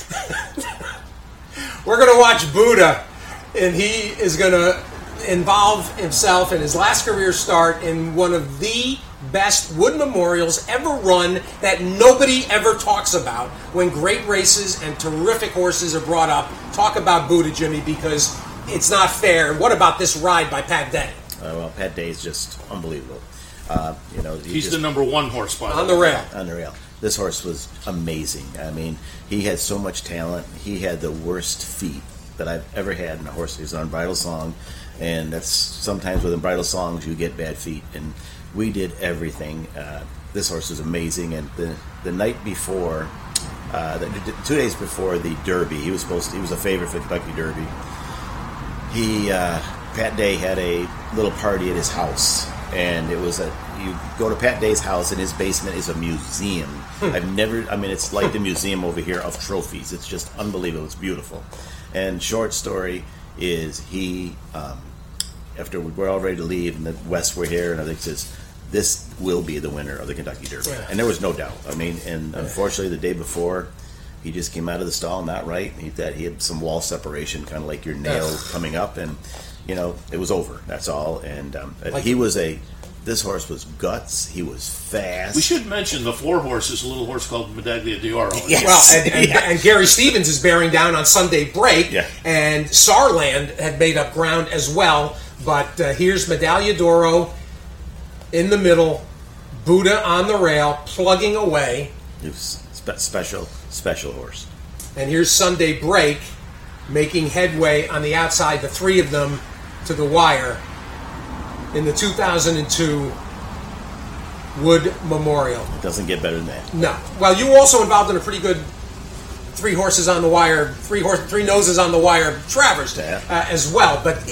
C: We're going to watch Buddha. And he is going to involve himself in his last career start in one of the best Wood Memorials ever run that nobody ever talks about when great races and terrific horses are brought up. Talk about Buddha, Jimmy, because it's not fair. What about this ride by Pat Day?
G: Well, Pat Day is just unbelievable.
B: He's the number one horse by
C: on the rail.
G: On the rail. This horse was amazing. He had so much talent. He had the worst feet that I've ever had in a horse. He's on Bridal Song, and that's sometimes with Bridal Songs you get bad feet, and we did everything. This horse was amazing, and the night before, 2 days before the Derby, he was a favorite for the Kentucky Derby. Pat Day had a little party at his house, and you go to Pat Day's house, and his basement is a museum. It's like the museum over here of trophies. It's just unbelievable. It's beautiful. And short story is he, after we're all ready to leave, and the West were here, and I think says, this will be the winner of the Kentucky Derby. Yeah. And there was no doubt. Unfortunately, the day before, he just came out of the stall not right. He had some wall separation, kind of like your nail coming up, and, it was over. That's all. And this horse was guts. He was fast.
B: We should mention the 4 horses, a little horse called Medaglia d'Oro.
C: Yes. Well, and Gary Stevens is bearing down on Sunday break, and Sarland had made up ground as well. But here's Medaglia d'Oro in the middle, Buddha on the rail, plugging away.
G: It was special horse.
C: And here's Sunday break, making headway on the outside, the 3 of them to the wire. In the 2002 Wood Memorial.
G: It doesn't get better than that.
C: No. Well, you were also involved in a pretty good 3 horses on the wire, 3 noses on the wire Travers as well. But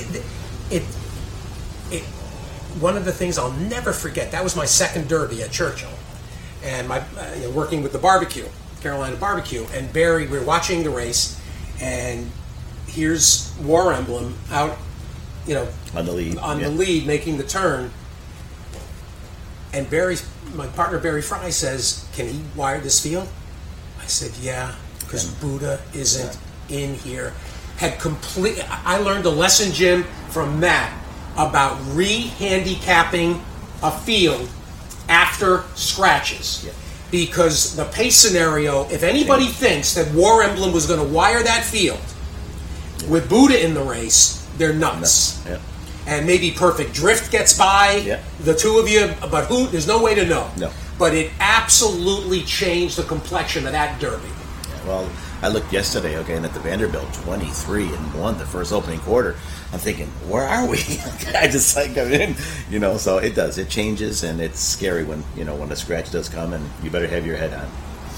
C: one of the things I'll never forget, that was my second Derby at Churchill. And my working with the barbecue, Carolina Barbecue. And Barry, we were watching the race, and here's War Emblem out,
G: on the lead.
C: The lead, making the turn. And my partner Barry Fry says, "Can he wire this field?" I said, "Yeah, because Buddha isn't in here." I learned a lesson, Jim, from that about re-handicapping a field after scratches. because the pace scenario, if anybody thinks that War Emblem was going to wire that field with Buddha in the race, they're nuts.
G: Yeah.
C: And maybe Perfect Drift gets by the two of you, but there's no way to know.
G: No.
C: But it absolutely changed the complexion of that Derby.
G: Yeah, well, I looked yesterday, and at the Vanderbilt 23-1 the first opening quarter. I'm thinking, where are we? I just got in, So it does. It changes, and it's scary when when the scratch does come, and you better have your head on.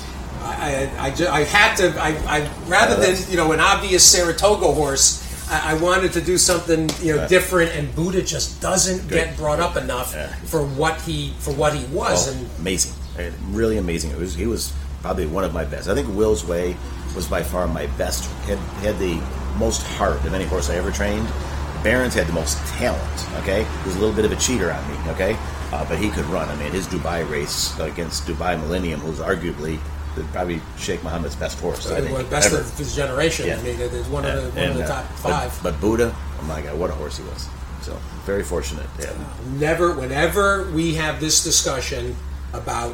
C: I had to. Rather than an obvious Saratoga horse, I wanted to do something different, and Buddha just doesn't get brought up enough for what he was.
G: And amazing, really amazing. He was probably one of my best. I think Will's Way was by far my best. Had the most heart of any horse I ever trained. Barron's had the most talent. Okay, he was a little bit of a cheater on me. Okay, but he could run. I mean, his Dubai race against Dubai Millennium was arguably probably Sheikh Mohammed's best horse. I think
C: best
G: ever.
C: of his generation.
G: Yeah.
C: I mean, it's one of the top five.
G: But Buddha, oh my God, what a horse he was. So very fortunate. Yeah.
C: Whenever we have this discussion about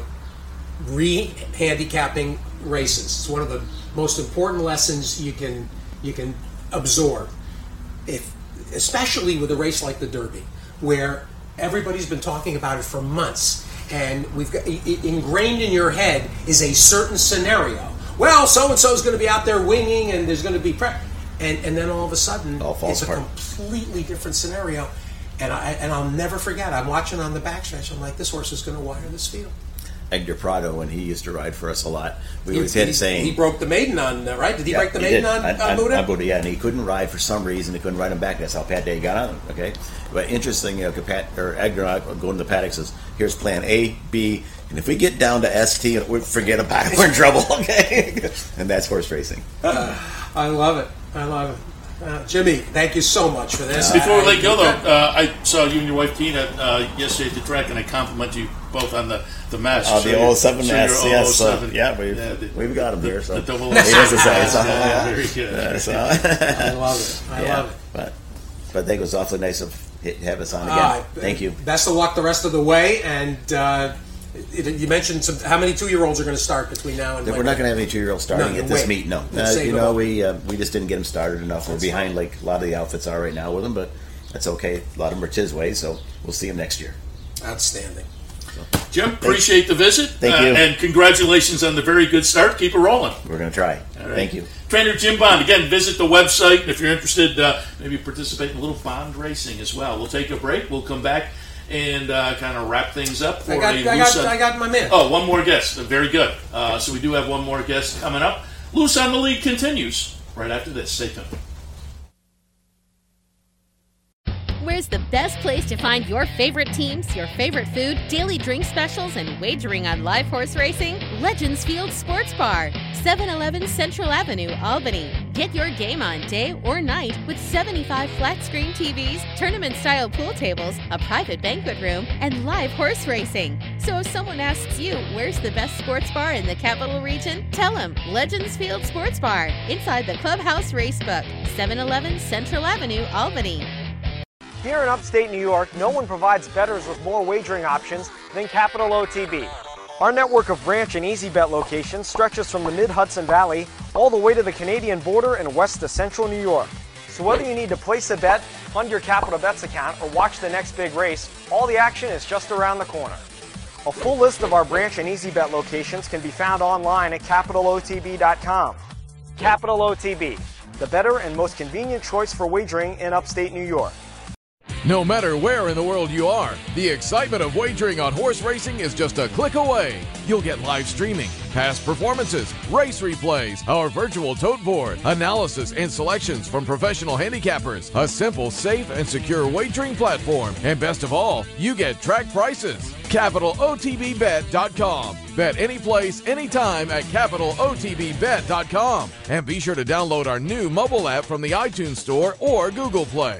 C: re-handicapping races, it's one of the most important lessons you can absorb. Especially with a race like the Derby, where everybody's been talking about it for months. And we've got ingrained in your head is a certain scenario. Well, so and so is going to be out there winging, and there's going to be and then all of a sudden it's a completely different scenario. And I'll never forget. I'm watching on the backstretch. I'm like, this horse is going to wire this field.
G: Edgar Prado, when he used to ride for us a lot, we always had saying
C: he broke the maiden on right. Did he break the maiden on Buddha?
G: On Buddha, yeah, and he couldn't ride for some reason. He couldn't ride him back. That's how Pat Day got on him. Okay, but interesting, Edgar and I go to the paddock, says, "Here's Plan A, B, and if we get down to ST, we forget about it. We're in trouble." Okay, and that's horse racing.
C: I love it. I love it. Jimmy, thank you so much for this.
B: Before we let go, though, I saw you and your wife Tina yesterday at the track, and I compliment you both on the mesh.
G: The 07 mesh, yes.
B: 07.
G: We've got them here. So.
B: The double
G: very
B: good.
C: I love it. I love it.
G: But I think it was awfully nice of have us on again. Thank you.
C: Best of luck the rest of the way, and you mentioned how many 2-year-olds are going to start between now and
G: We're not going to have any 2-year-olds starting at this meet. No, we just didn't get them started enough. We're behind like a lot of the outfits are right now with them, but that's okay. A lot of them are Tisway, so we'll see them next year.
C: Outstanding.
B: Jim, appreciate the visit.
G: Thank you.
B: And congratulations on the very good start. Keep it rolling.
G: We're going to try.
B: All right.
G: Thank you.
B: Trainer Jim Bond. Again, visit the website. And if you're interested, maybe participate in a little bond racing as well. We'll take a break. We'll come back and kind of wrap things up.
C: I got my man.
B: Oh, one more guest. Very good. So we do have one more guest coming up. Loose on the Lead continues right after this. Stay tuned.
H: Where's the best place to find your favorite teams, your favorite food, daily drink specials, and wagering on live horse racing? Legends Field Sports Bar, 711 Central Avenue, Albany. Get your game on day or night with 75 flat-screen TVs, tournament-style pool tables, a private banquet room, and live horse racing. So if someone asks you, where's the best sports bar in the Capital Region? Tell them Legends Field Sports Bar, inside the Clubhouse Racebook, 711 Central Avenue, Albany.
I: Here in upstate New York, no one provides bettors with more wagering options than Capital OTB. Our network of branch and easy bet locations stretches from the mid-Hudson Valley all the way to the Canadian border and west to central New York. So whether you need to place a bet, fund your Capital Bets account, or watch the next big race, all the action is just around the corner. A full list of our branch and easy bet locations can be found online at capitalotb.com. Capital OTB, the better and most convenient choice for wagering in upstate New York.
A: No matter where in the world you are, the excitement of wagering on horse racing is just a click away. You'll get live streaming, past performances, race replays, our virtual tote board, analysis and selections from professional handicappers, a simple, safe, and secure wagering platform, and best of all, you get track prices. CapitalOTBBet.com. Bet any place, anytime at CapitalOTBBet.com. And be sure to download our new mobile app from the iTunes Store or Google Play.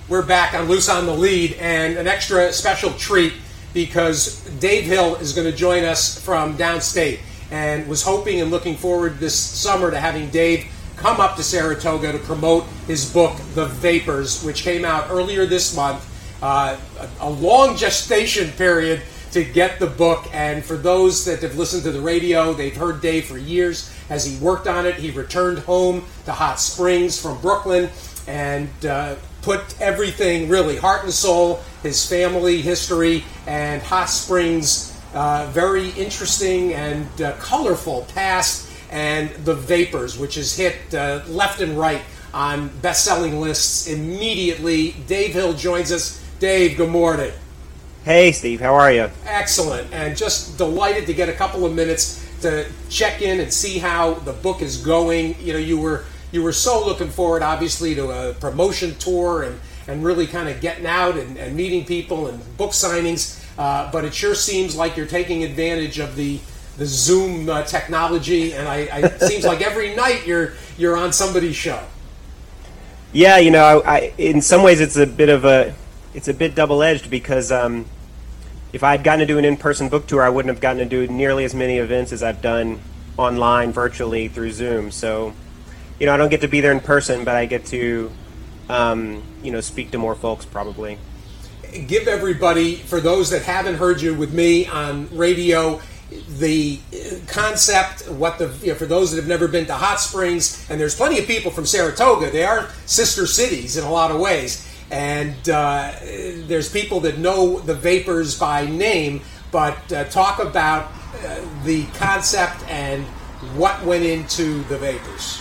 C: We're back on Loose on the Lead, and an extra special treat because Dave Hill is going to join us from downstate, and was hoping and looking forward this summer to having Dave come up to Saratoga to promote his book, The Vapors, which came out earlier this month. A long gestation period to get the book, and for those that have listened to the radio, they've heard Dave for years as he worked on it. He returned home to Hot Springs from Brooklyn and put everything, really, heart and soul, his family history, and Hot Springs' very interesting and colorful past, and The Vapors, which has hit left and right on best-selling lists immediately. Dave Hill joins us. Dave, good morning.
J: Hey, Steve. How are you?
C: Excellent, and just delighted to get a couple of minutes to check in and see how the book is going. You know, you were so looking forward, obviously, to a promotion tour and really kind of getting out and meeting people and book signings. But it sure seems like you're taking advantage of the Zoom technology, and it seems like every night you're on somebody's show.
J: Yeah, you know, I in some ways it's a bit double-edged because if I had gotten to do an in-person book tour, I wouldn't have gotten to do nearly as many events as I've done online, virtually, through Zoom. So, you know, I don't get to be there in person, but I get to, speak to more folks, probably.
C: Give everybody, for those that haven't heard you with me on radio, the concept, for those that have never been to Hot Springs, and there's plenty of people from Saratoga. They are sister cities in a lot of ways. And there's people that know the Vapors by name, but talk about the concept and what went into the Vapors.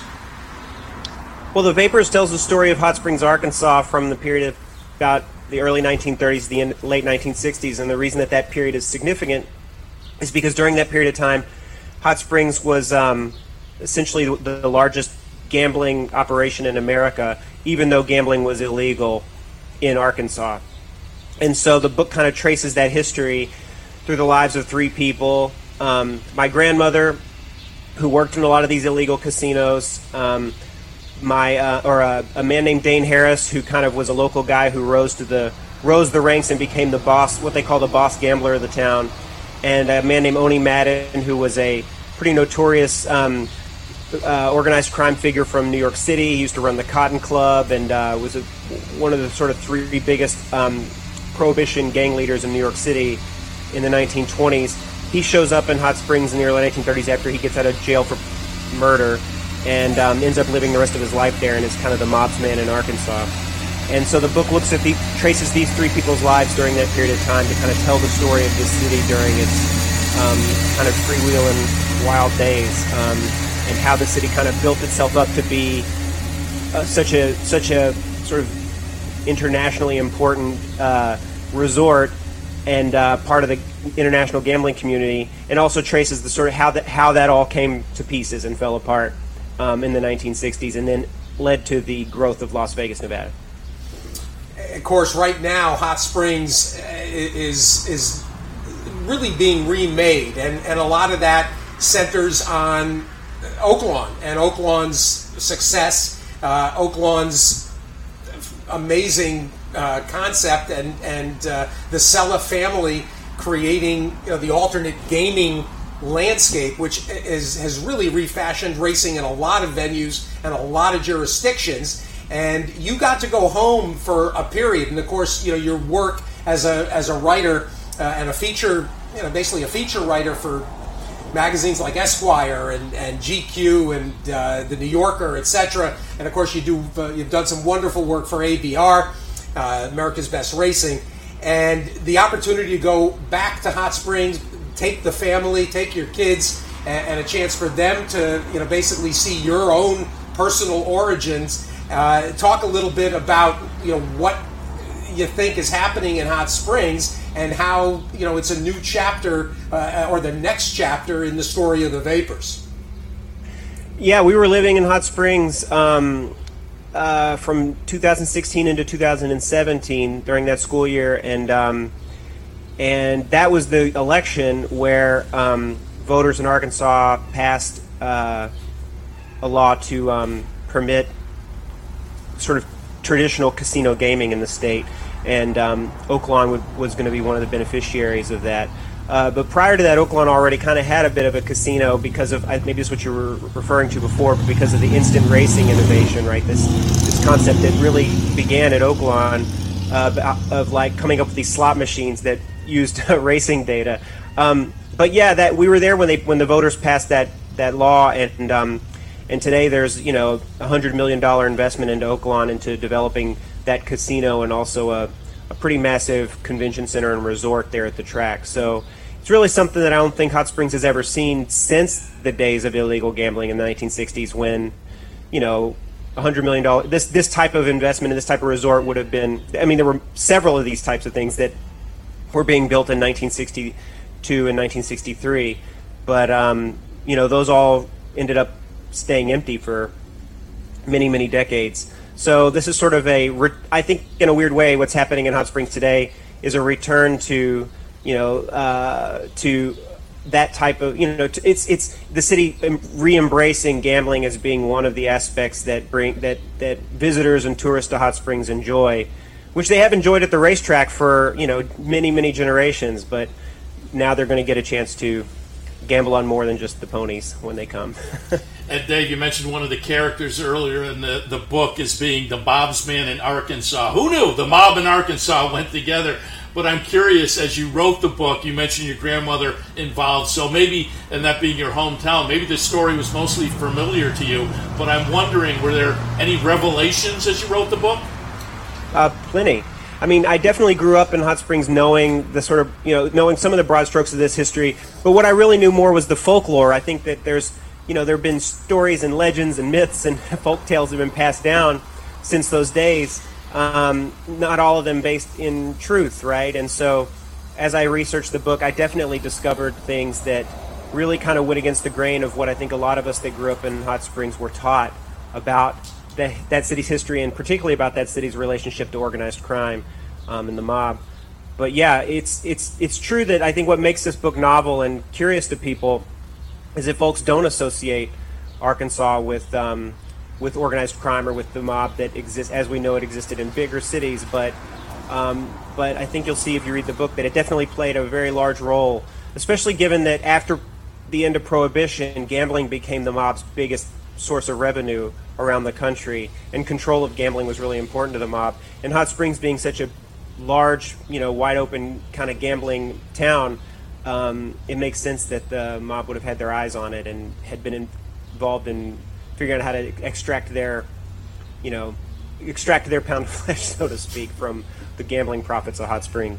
J: Well, the Vapors tells the story of Hot Springs, Arkansas from the period of about the early 1930s, the late 1960s, and the reason that period is significant is because during that period of time, Hot Springs was essentially the largest gambling operation in America, even though gambling was illegal in Arkansas. And so the book kind of traces that history through the lives of three people. My grandmother, who worked in a lot of these illegal casinos, a man named Dane Harris, who kind of was a local guy who rose the ranks and became the boss, what they call the boss gambler of the town, and a man named Oni Madden, who was a pretty notorious organized crime figure from New York City. He used to run the Cotton Club and was one of the sort of three biggest prohibition gang leaders in New York City in the 1920s. He shows up in Hot Springs in the early 1930s after he gets out of jail for murder and ends up living the rest of his life there and is kind of the mobsman in Arkansas. And so the book traces these three people's lives during that period of time to kind of tell the story of this city during its kind of freewheeling wild days. And how the city kind of built itself up to be such a sort of internationally important resort and part of the international gambling community, and also traces the sort of how that all came to pieces and fell apart in the 1960s, and then led to the growth of Las Vegas, Nevada.
C: Of course, right now, Hot Springs is really being remade, and a lot of that centers on Oaklawn and Oaklawn's success, Oaklawn's amazing concept, and the Sella family creating the alternate gaming landscape, which has really refashioned racing in a lot of venues and a lot of jurisdictions. And you got to go home for a period, and of course, your work as a writer and a feature, basically a feature writer for magazines like Esquire and GQ and the New Yorker, etc. And of course, you've done some wonderful work for ABR, America's Best Racing, and the opportunity to go back to Hot Springs, take the family, take your kids, and a chance for them to basically see your own personal origins. Talk a little bit about what you think is happening in Hot Springs and how it's a new chapter or the next chapter in the story of the Vapors.
J: Yeah, we were living in Hot Springs from 2016 into 2017 during that school year, and that was the election where voters in Arkansas passed a law to permit sort of traditional casino gaming in the state, and Oaklawn was going to be one of the beneficiaries of that. But prior to that, Oaklawn already kind of had a bit of a casino because of, maybe it's what you were referring to before, but because of the instant racing innovation, right? This concept that really began at Oaklawn of like coming up with these slot machines that used racing data. But yeah, that we were there when the voters passed that law, and today there's $100 million investment into Oaklawn into developing that casino and also a pretty massive convention center and resort there at the track. So it's really something that I don't think Hot Springs has ever seen since the days of illegal gambling in the 1960s, when $100 million, this type of investment in this type of resort would have been, I mean, there were several of these types of things that were being built in 1962 and 1963, but those all ended up staying empty for many, many decades. So this is sort of I think in a weird way, what's happening in Hot Springs today is a return to to that type of, it's the city re-embracing gambling as being one of the aspects that that visitors and tourists to Hot Springs enjoy, which they have enjoyed at the racetrack for many, many generations, but now they're going to get a chance to gamble on more than just the ponies when they come.
B: And Dave, you mentioned one of the characters earlier in the book as being the mobsman in Arkansas. Who knew the mob in Arkansas went together? But I'm curious, as you wrote the book, you mentioned your grandmother involved, so maybe, and that being your hometown, maybe this story was mostly familiar to you, but I'm wondering, were there any revelations as you wrote the book?
J: Plenty. I mean, I definitely grew up in Hot Springs knowing the sort of, knowing some of the broad strokes of this history, but what I really knew more was the folklore. I think that there's, there have been stories and legends and myths and folk tales that have been passed down since those days, not all of them based in truth, right? And so as I researched the book, I definitely discovered things that really kind of went against the grain of what I think a lot of us that grew up in Hot Springs were taught about that city's history, and particularly about that city's relationship to organized crime and the mob. But yeah, it's true that I think what makes this book novel and curious to people is that folks don't associate Arkansas with organized crime or with the mob that exists as we know it existed in bigger cities. But I think you'll see if you read the book that it definitely played a very large role, especially given that after the end of Prohibition, gambling became the mob's biggest source of revenue around the country, and control of gambling was really important to the mob. And Hot Springs being such a large, wide open kind of gambling town, it makes sense that the mob would have had their eyes on it and had been involved in figuring out how to extract their pound of flesh, so to speak, from the gambling profits of Hot Springs.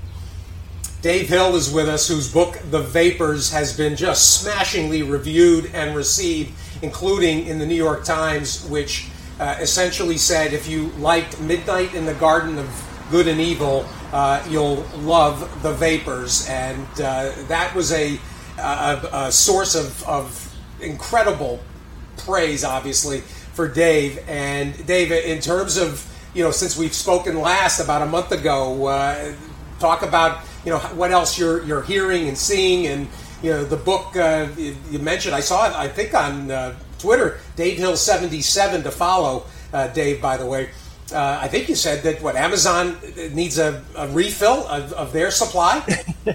C: Dave Hill is with us, whose book, The Vapors, has been just smashingly reviewed and received, including in the New York Times, which essentially said if you liked Midnight in the Garden of Good and Evil, you'll love The Vapors. And that was a source of incredible praise, obviously, for Dave. And Dave, in terms of, since we've spoken last about a month ago, talk about, what else you're hearing and seeing, and, the book you mentioned, I saw it, I think, on Twitter, Dave Hill 77 to follow, Dave, by the way. I think you said that, Amazon needs a refill of their supply?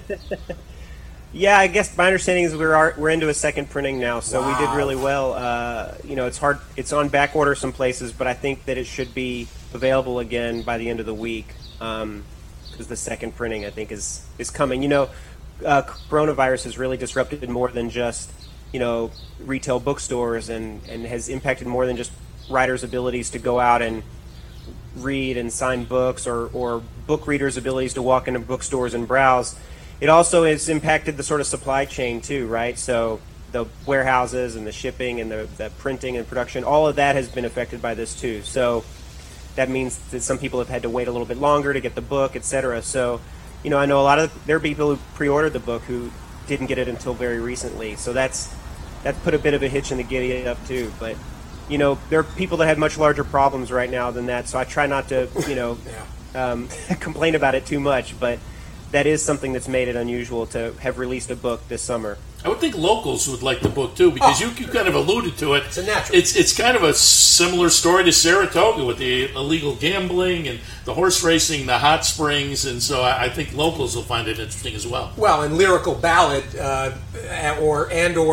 J: Yeah, I guess my understanding is we're into a second printing now, so wow. We did really well. It's hard. It's on back order some places, but I think that it should be available again by the end of the week, because the second printing, I think, is coming. Coronavirus has really disrupted more than just retail bookstores, and has impacted more than just writers' abilities to go out and read and sign books, or book readers' abilities to walk into bookstores and browse. It also has impacted the sort of supply chain too, right? So the warehouses and the shipping and the printing and production, all of that has been affected by this too. So that means that some people have had to wait a little bit longer to get the book, etc. So, I know there are people who pre-ordered the book who didn't get it until very recently. So that's put a bit of a hitch in the giddy up too. But there are people that have much larger problems right now than that. So I try not to complain about it too much. But that is something that's made it unusual to have released a book this summer.
B: I would think locals would like the book too, because you kind of alluded to it.
C: It's a natural.
B: It's kind of a similar story to Saratoga with the illegal gambling and the horse racing, the hot springs, and so I think locals will find it interesting as well.
C: Well, and Lyrical Ballad or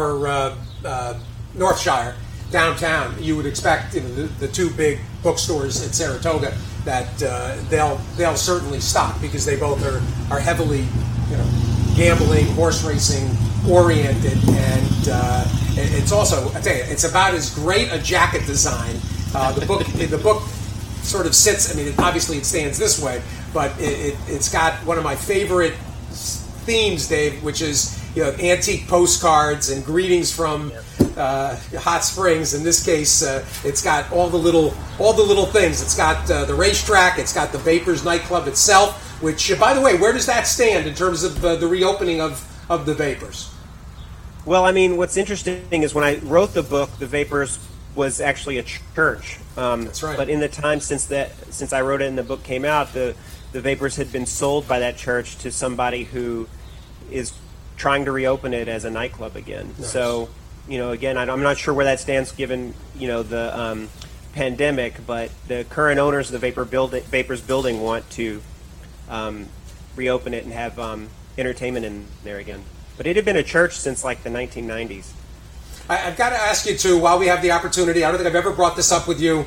C: Northshire downtown, you would expect the two big bookstores at Saratoga that they'll certainly stock, because they both are heavily gambling, horse racing oriented, and it's also, I tell you, it's about as great a jacket design. The book sort of sits. I mean, obviously it stands this way, but it's got one of my favorite themes, Dave, which is antique postcards and greetings from Hot Springs. In this case, it's got all the little things. It's got the racetrack. It's got the Vapors nightclub itself. Which, by the way, where does that stand in terms of the reopening of the Vapors?
J: Well, I mean, what's interesting is when I wrote the book, the Vapors was actually a church.
C: That's right.
J: But in the time since I wrote it and the book came out, the Vapors had been sold by that church to somebody who is trying to reopen it as a nightclub again. Nice. So, again, I'm not sure where that stands given, the pandemic, but the current owners of the Vapors building want to reopen it and have entertainment in there again. But it had been a church since like the 1990s.
C: I've got to ask you too, while we have the opportunity, I don't think I've ever brought this up with you.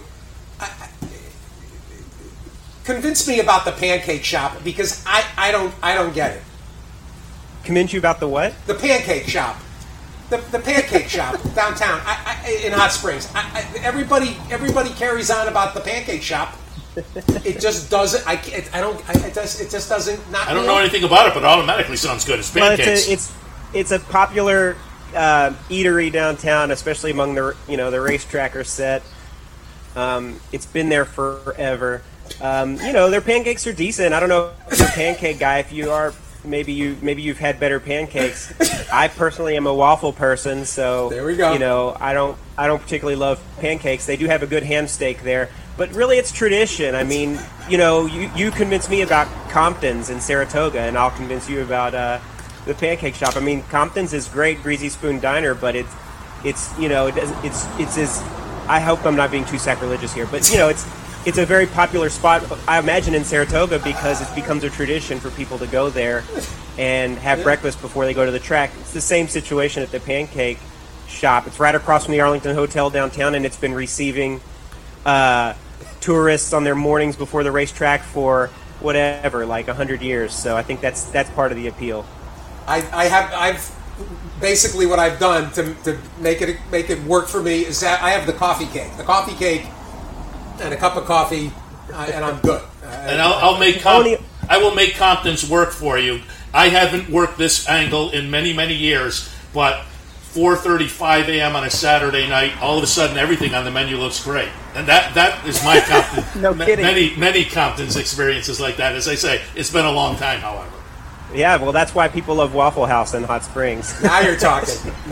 C: Convince me about the Pancake Shop, because I don't get it.
J: Convince you about the what?
C: The Pancake Shop. The Pancake Shop downtown in Hot Springs. Everybody carries on about the Pancake Shop. It just doesn't. It just doesn't.
B: I don't know anything about it, but it automatically sounds good. It's pancakes.
J: Well, it's a popular eatery downtown, especially among the racetracker set. It's been there forever. Their pancakes are decent. I don't know if you're a pancake guy. If you are, maybe you've had better pancakes. I personally am a waffle person, so
C: there we go.
J: I don't particularly love pancakes. They do have a good ham steak there. But really, it's tradition. I mean, you convince me about Compton's in Saratoga, and I'll convince you about the Pancake Shop. I mean, Compton's is great, Greasy Spoon Diner, but it's as, I hope I'm not being too sacrilegious here, but it's a very popular spot, I imagine, in Saratoga, because it becomes a tradition for people to go there and have breakfast before they go to the track. It's the same situation at the Pancake Shop. It's right across from the Arlington Hotel downtown, and it's been receiving tourists on their mornings before the racetrack for whatever, like 100 years. So I think that's part of the appeal.
C: I've basically what I've done to make it work for me is that I have the coffee cake and a cup of coffee, and I'm good.
B: And I will make Compton's work for you. I haven't worked this angle in many, many years, but 4:35 a.m. on a Saturday night, all of a sudden everything on the menu looks great. And that is my Compton.
J: No kidding.
B: Many Compton's experiences like that. As I say, it's been a long time, however.
J: Yeah, well, that's why people love Waffle House in Hot Springs.
C: Now you're talking.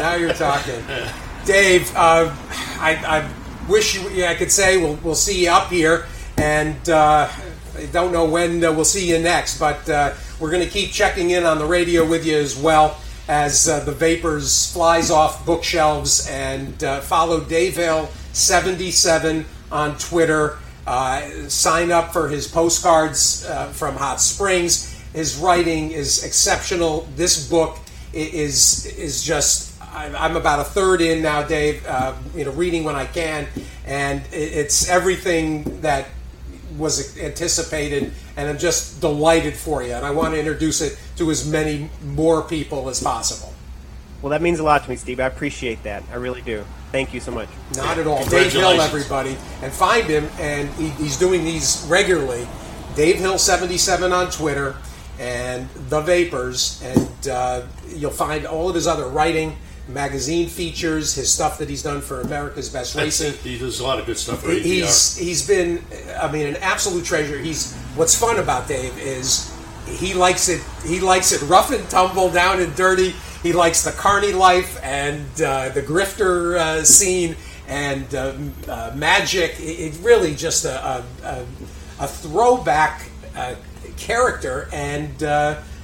C: Dave, I wish I could say we'll see you up here, and I don't know when we'll see you next, but we're going to keep checking in on the radio with you as well as the Vapors flies off bookshelves, and follow Dave Hill 77 on Twitter. Sign up for his postcards from Hot Springs. His writing is exceptional. This book is just, I'm about a third in now, Dave, reading when I can, and it's everything that was anticipated, and I'm just delighted for you, and I want to introduce it to as many more people as possible.
J: Well, that means a lot to me, Steve. I appreciate that. I really do. Thank you so much.
C: Not at all. Dave Hill, everybody. And find him, and he's doing these regularly. Dave Hill 77 on Twitter, and The Vapors, and you'll find all of his other writing, magazine features, his stuff that he's done for America's Best Racing.
B: He does a lot of good stuff for
C: APR. He's been, an absolute treasure. What's fun about Dave is he likes it rough and tumble, down and dirty. He likes the carny life and the grifter scene and magic. It's really just a throwback character, and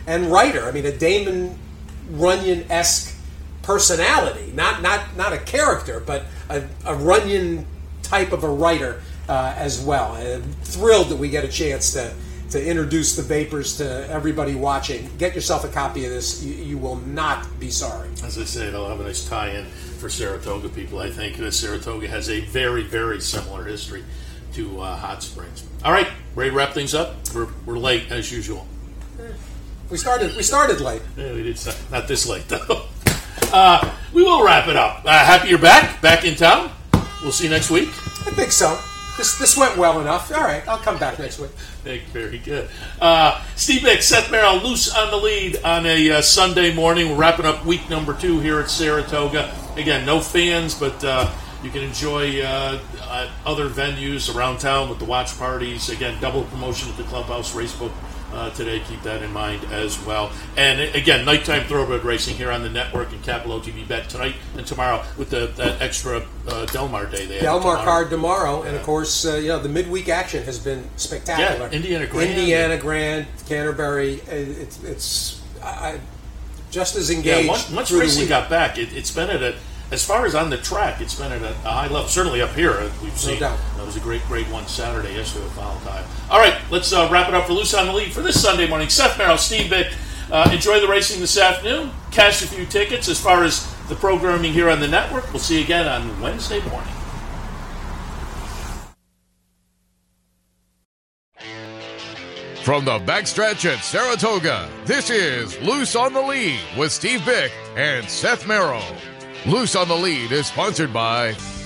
C: and writer. I mean, a Damon Runyon-esque personality, not a character, but a Runyon type of a writer as well. Thrilled that we get a chance to introduce the Vapors to everybody watching. Get yourself a copy of this. You will not be sorry.
B: As I say, it'll have a nice tie-in for Saratoga people. I think Saratoga has a very, very similar history to Hot Springs. All right, ready to wrap things up? We're late, as usual.
C: We started late.
B: Yeah, we did not this late, though. We will wrap it up. Happy you're back in town. We'll see you next week.
C: I think so. This went well enough. All right, I'll come back next week.
B: Very good. Steve Bick, Seth Merrill, loose on the lead on a Sunday morning. We're wrapping up week number 2 here at Saratoga. Again, no fans, but you can enjoy other venues around town with the watch parties. Again, double promotion at the Clubhouse Racebook today. Keep that in mind as well. And again, nighttime thoroughbred racing here on the network and Capital OTB Bet tonight and tomorrow with that extra Del Mar day.
C: Del Mar card tomorrow, and of course, the midweek action has been spectacular.
B: Yeah, Indiana Grand,
C: Canterbury. It's just as engaged.
B: Yeah, once racing got back, it's been at as far as on the track, it's been at a high level. Certainly up here, we've seen.
C: No doubt.
B: That was a great Grade 1 Saturday yesterday with Final Time. All right, let's wrap it up for Loose on the Lead for this Sunday morning. Seth Merrill, Steve Bick. Enjoy the racing this afternoon. Cash a few tickets. As far as the programming here on the network, we'll see you again on Wednesday morning.
A: From the backstretch at Saratoga, this is Loose on the Lead with Steve Bick and Seth Merrill. Loose on the Lead is sponsored by